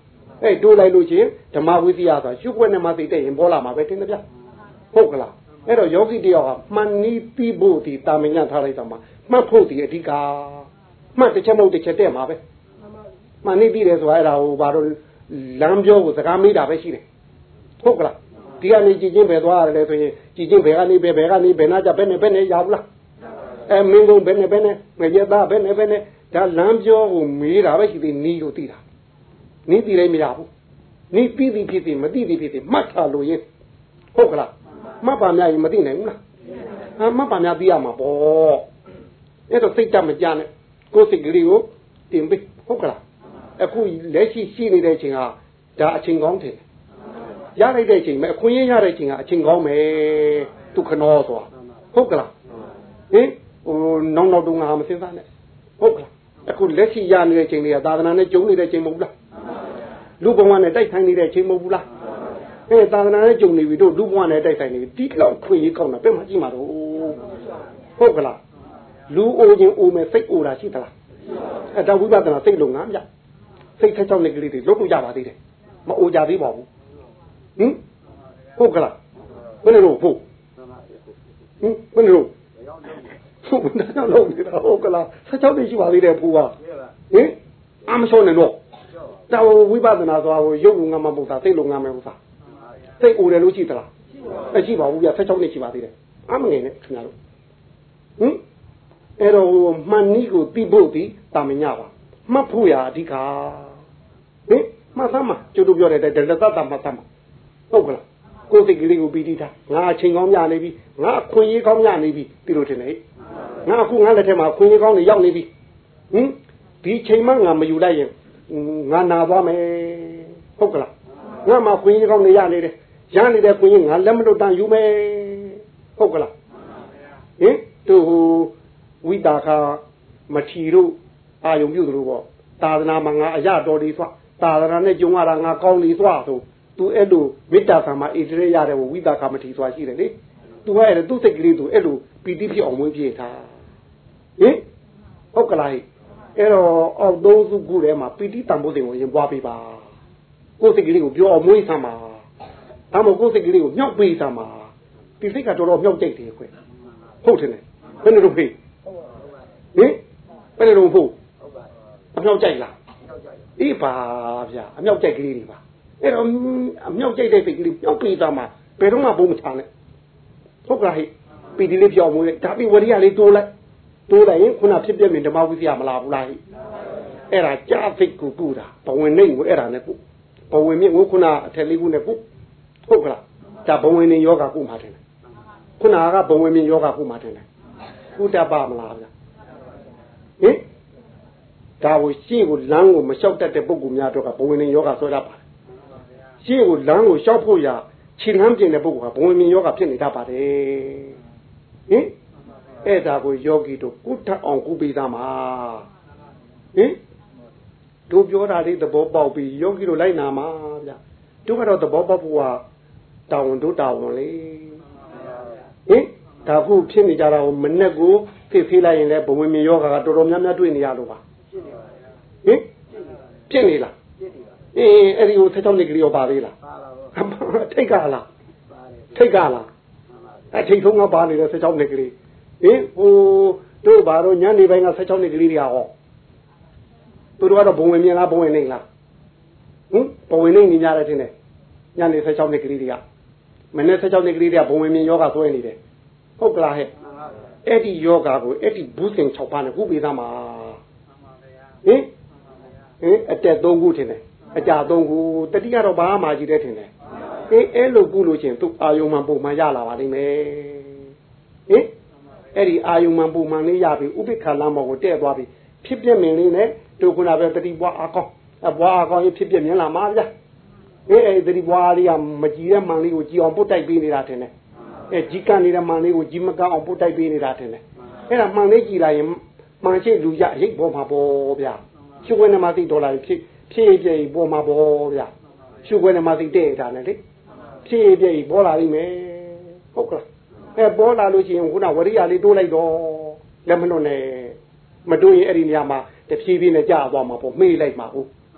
အဲ့တိုးလိုက်လို့ချင်းဓမ္မဝိသီယဆိုတာရှုွက်နဲ့မှသိတဲ့ရင်ပေါ်လာမှာပဲထင်တယ်ဗျဟုတ်ကလားအဲ့တော့ယောဂီတယောက်ကမှန်နီးပြီးဖို့ဒီတာမညာထားလိုက်တော့မှမှတ်ဖို့ဒီအဓိကမှတ်တစ်ချက်မဟုတ်တစ်ချက်တဲ့မှာပဲမှန်နီးပြီးတယ်ဆိုတာအဲ့ဒါဟိုဘာလို့လမ်းပြောကိုစကားမေးတာပဲရှိတယ်ဟုတ်ကလားဒီကနေကြည်ချင်းပဲသွားရတယ်ဆိုရင်ကြည်ချင်းဘယ်ကနေပဲဘယ်ကနေဘယ်နာကြဘယ်နဲ့ဘယ်နဲ့ရဘူးလားအဲမင်းကုန်ဘယ်နဲ့ဘယ်နဲ့ငရဲသားဘယ်နဲ့ဘယ်နဲ့ဒါလမ်းပြောကိုမေးတာပဲရှိသေးနီးကိုသိတာနီးသိလည်းမရဘူးနီးပြီးသည်ဖြစ်သည်မသိသည်ဖြစ်သည်မှတ်ထားလို့ရင်ဟုတ်ကလားမှတ်ပါများရင်မသိနိုင်ဘူးလားဟာမှတ်ပါများသိရမှာပေါ့အဲ့တော့စိတ်တမကြနဲ့ကိုယ်စိတ်ကလေးကိုတင်ပြီးဟုတ်ကလားအခုလက်ရှိရှိနေတဲ့အချိန်ဟာဒါအချိန်ကောင်းတယ်ရလိုက်တဲ့အချိန်မှာအခွင့်အရေးရတဲ့အချိန်ကအချိန်ကောင်းမယ်ဒုက္ခနောဆိုတာဟုတ်ကလားဟင်ဟိုနောက်နောက်တုန်းကမစဉ်းစားနဲ့ဟုတ်ကလားအခုလက်ရှိရနေတဲ့အချိန်တွေကသာသနာနဲ့ကျုံနေတဲ့အချိန်မဟုတ်လားလူဘဝနဲ့တိုက်ဆိုင်နေတဲ့အချိန်မဟုတ်ဘူးလားအဲသာသနာနဲ့ကျုံနေပြီတို့လူဘဝနဲ့တိုက်ဆိုင်နေပြီဒီလောက်ခွင့်ရေးကောင်းတာပဲမှကြည့်မှာတော့ဟုတ်ကလားလူအိုခြင်းအိုမယ်စိတ်အိုတာရှိသလားအဲဒါဝိပဿနာစိတ်လုံးငါမြစိတ်ထက်ချောင်းနေကလေးတွေလွတ်လို့ရပါသေးတယ်မအိုကြသေးပါဘူးဟင်ဟုတ်ကလားဘယ်လိုဖို့ဟင်ဘယ်လိုဟုတ်ဒါတော့လုံးနေတာဟုတ်ကလားဆက်ချောင်းနေရှိပါသေးတယ်ဖူကဟင်အမရှောနေတော့တော်ဝိပဿနာဆိုတာကိုရုပ်လုံးငါမပုတ်တာစိတ်လုံးငါမပုတ်တာစိတ်အိုတယ်လို့ရှိသလားမရှိပါဘူးပြဆက်ချောင်းနေရှိပါသေးတယ်အမငယ်နဲ့ခင်ဗျားတို့ဟင်အဲ့တော့မှန်နီးကိုတိဖို့ဒီတာမညပါမှတ်ဖို့ရအဓိကဟင်မှတ်သမ်းမှာကျုပ်တို့ပြောတဲ့တတတတမှတ်သမ်းမှာဟုတ်ကလားကိုယ်စိတ်ကလေးကိုပြီးတိထားငါအချိန်ကောင်းရနေပြီငါအခွင့်အရေးကောင်းရနေပြီဒီလိုထင်တယ်ငါအခုငါလက်ထက်မှာအခွင့်အရေးကောင်းနေရောက်နေပြီဟင်ဒီချိန်မှငါမယူလိုက်ရင်ငါနာသွားမယ်ဟုတ်ကလားငါမှအခွင့်အရေးကောင်းနေရနေတယ်ရနေတဲ့ခွင့်ရင်ငါလက်မလွတ်တန်ယူမယ်ဟုတ်ကလားဟင်သူဝိတာခမထီတို့အာယုံပြုသလိုပေါ့သာသနာမှာငါအရတော်လေးသွားသာသနာနဲ့ကြုံရတာငါကောင်းလေးသွားဆိုသူအဲ့လိုမေတ္တာဆံမှာဣတရေရတယ်ဝိတာခမထီသွားရှိတယ်လေသူကအဲ့သူစိတ်ကလေးသူအဲ့လိုပီတိဖြစ်အောင်မွေးပြေထားဟင်ဟုတ်ကလားအဲ့တော့အောက်သုံးစုခုထဲမှာပီတိတန်ဖို့စဉ်ကိုရင်ပွားပေးပါကိုယ်စိတ်ကလေးကိုပြောအောင်မွေးဆံပါဒါမှမဟုတ်ကိုယ်စိတ်ကလေးကိုမြောက်ပေးဆံပါဒီစိတ်ကတော်တော်မြောက်ကြိတ်တယ်ခွဟုတ်တယ်ဘယ်လိုလုပ်ဖေးဟင်ဘယ်လိုလုပ်ဖို့အမြောက်ကြိုက်လားအေးပါဗျာအမြောက်ကြိုက်ကလေးတွေပါအဲ့တော့အမြောက်ကြိုက်တဲ့စိတ်ကလေးမြောက်ပေးသားမှာဘယ်တော့မှဘုံမချနဲ့ဟုတ်ကဲ့ဟိပီတိလေးပြောင်းမွေးဒါပြီးဝရိယလေးတိုးလိုက်တိုးလိုက်ရင်ခုနဖြစ်ပြမြင်ဓမ္မဝိသယမလားဘူးလားဟိအဲ့ဒါကြာစိတ်ကိုပူတာဘဝင်နေကိုအဲ့ဒါနဲ့ပူဘဝင်မြင့်ကိုခုနအထက်လေးခုနဲ့ပူဟုတ်ကလားဒါဘဝင်နေယောဂကုမှာတယ်ခုနကဘဝင်မြင့်ယောဂကုမှာတယ်ကုတပမလားဗျာဟင်ဒါကိုရှေ့ကိုလမ်းကိုမလျှောက်တတ်တဲ့ပုဂ္ဂိုလ်များတော့ကဘဝင်နေယောဂဆွဲတတ်ပါတယ်ရှေ့ကိုလမ်းကိုလျှောက်ဖို့ရခြေလမ်းပြင်တဲ့ပုဂ္ဂိုလ်ကဘဝင်မြင့်ယောဂဖြစ်နေတတ်ပါတယ်ဟင်အဲ့ဒါကိုယောဂီတို့ကုထအောင်ကုပေးသားမှာဟင်တို့ပြောတာလေးသဘောပေါက်ပြီးယောဂီတို့လိုက်နာမှာဗျာတို့ကတော့သဘောပေါက်ဖို့ကတာဝန်တို့တာဝန်လေဟင်ဒါခုဖြစ်နေကြတာကိုမနဲ့ကိုဖိဖိလိုက်ရင်လည်းဘဝင်မြင်ယောဂါကတော်တော်များများတွေ့နေရလို့ပါဟင်ဖြစ်နေလားအေးအဲ့ဒီကိုဆက်ချောင်းနေကြရောပါသေးလားထိတ်ကလားထိတ်ကလားအထိတ်ဆုံးကပါနေတဲ့ဆက်ချောင်းနေကြဟင်ဟိုတို့ဘာတော့ညနေပိုင်းကဆက်ချောင်းနေကြတွေကဟောသူတို့ကတော့ဘဝင်မြင်လားဘဝင်နေလားဟင်ဘဝင်နေနေကြတယ်ထင်တယ်ညနေဆက်ချောင်းနေကြတွေကမနေ့ဆက်ချောင်းနေကြတွေကဘဝင်မြင်ယောဂါဆွဲနေတယ်ဟုတ်ကလားဟဲ့အဲ့ဒီယောဂါကိုအဲ့ဒီဘူးစင်၆ပါးနဲ့ခုပေးသားမှာဟင်ဟင်အတက်၃ခုထင်တယ်အကြာ၃ခုတတိယတော့ဘာမှကြီးတယ်ထင်တယ်အေးအဲ့လိုကုလို့ချင်းသူအာယုံမှပုံမှန်ရလာပါလိမ့်မယ်ဟင်အဲ့ဒီအာယုံမှပုံမှန်လေးရပြီဥပိ္ပခလမ်းပေါ်ကိုတဲ့သွားပြီဖြစ်ပြမြင်လေးနဲ့တို့ခုနပဲတတိပွားအကောင်းအပွားအကောင်းဖြစ်ပြမြင်လာမှာဗျာအေးအဲ့ဒီတတိပွားလေးကမကြည်တဲ့မှန်လေးကိုကြည်အောင်ပုတ်တိုက်ပေးနေတာထင်တယ်အဲကြီးကနေတဲ့မှန်လေးကိုကြီးမကအောင်ပုတ်တိုက်ပေးနေတာထင်တယ်အဲ့ဒါမှန်လေးကြည်လိုက်ရင်မှန်ချိတ်လူရရိတ်ပေါ်မှာပေါ့ဗျာရှုခွင့်နဲ့မှသိတော်လာဖြစ်ဖြစ်ပြည့်ပေါ်မှာပေါ့ဗျာရှုခွင့်နဲ့မှသိတဲ့တာနဲ့လေဖြစ်ပြည့်ပေါ်လာလိမ့်မယ်ဟုတ်ကဲ့အဲပေါ်လာလို့ရှိရင်ခုနဝရိယလေးတိုးလိုက်တော့လက်မလွတ်နဲ့မတိုးရင်အဲ့ဒီနေရာမှာတဖြည်းဖြည်းနဲ့ကြာသွားမှာပေါ့မေ့လိုက်မှာဟုတ်ဟ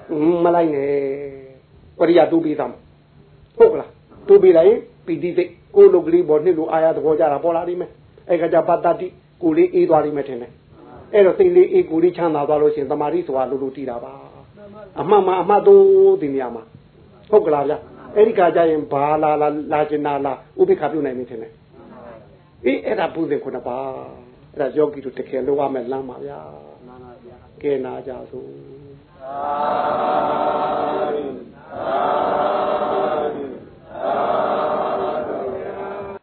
မလိုက်နဲ့ပရိယတူပြီးသားဟုတ်လားတူပြီးလိုက်ပီတိစိတ်ကိုလုတ်ကလေးပေါ်နှစ်လိုအာရသဘောကြတာပေါ်လာလိမ့်မယ်အဲ့ကကြပတ္တတိကိုလေးအေးသွားလိမ့်မယ်ထင်တယ်အဲ့တော့စိတ်လေးအေးကိုလေးချမ်းသာသွားလို့ရှိရင်တမာတိဆိုတာလိုလိုတည်တာပါအမှန်မှအမှတ်တော့ဒီနေရာမှာဟုတ်ကလားဗျအဲ့ဒီကကြရင်ဘာလာလာလာကျင်နာလာဥပိ္ပခပြုနိုင်နေထင်တယ်အေးအဲ့ဒါဘုရင်ခုနပါအဲ့ဒါယောဂီတို့တကယ်လို့ရမယ်လမ်းပါဗျာကဲနာကြစို့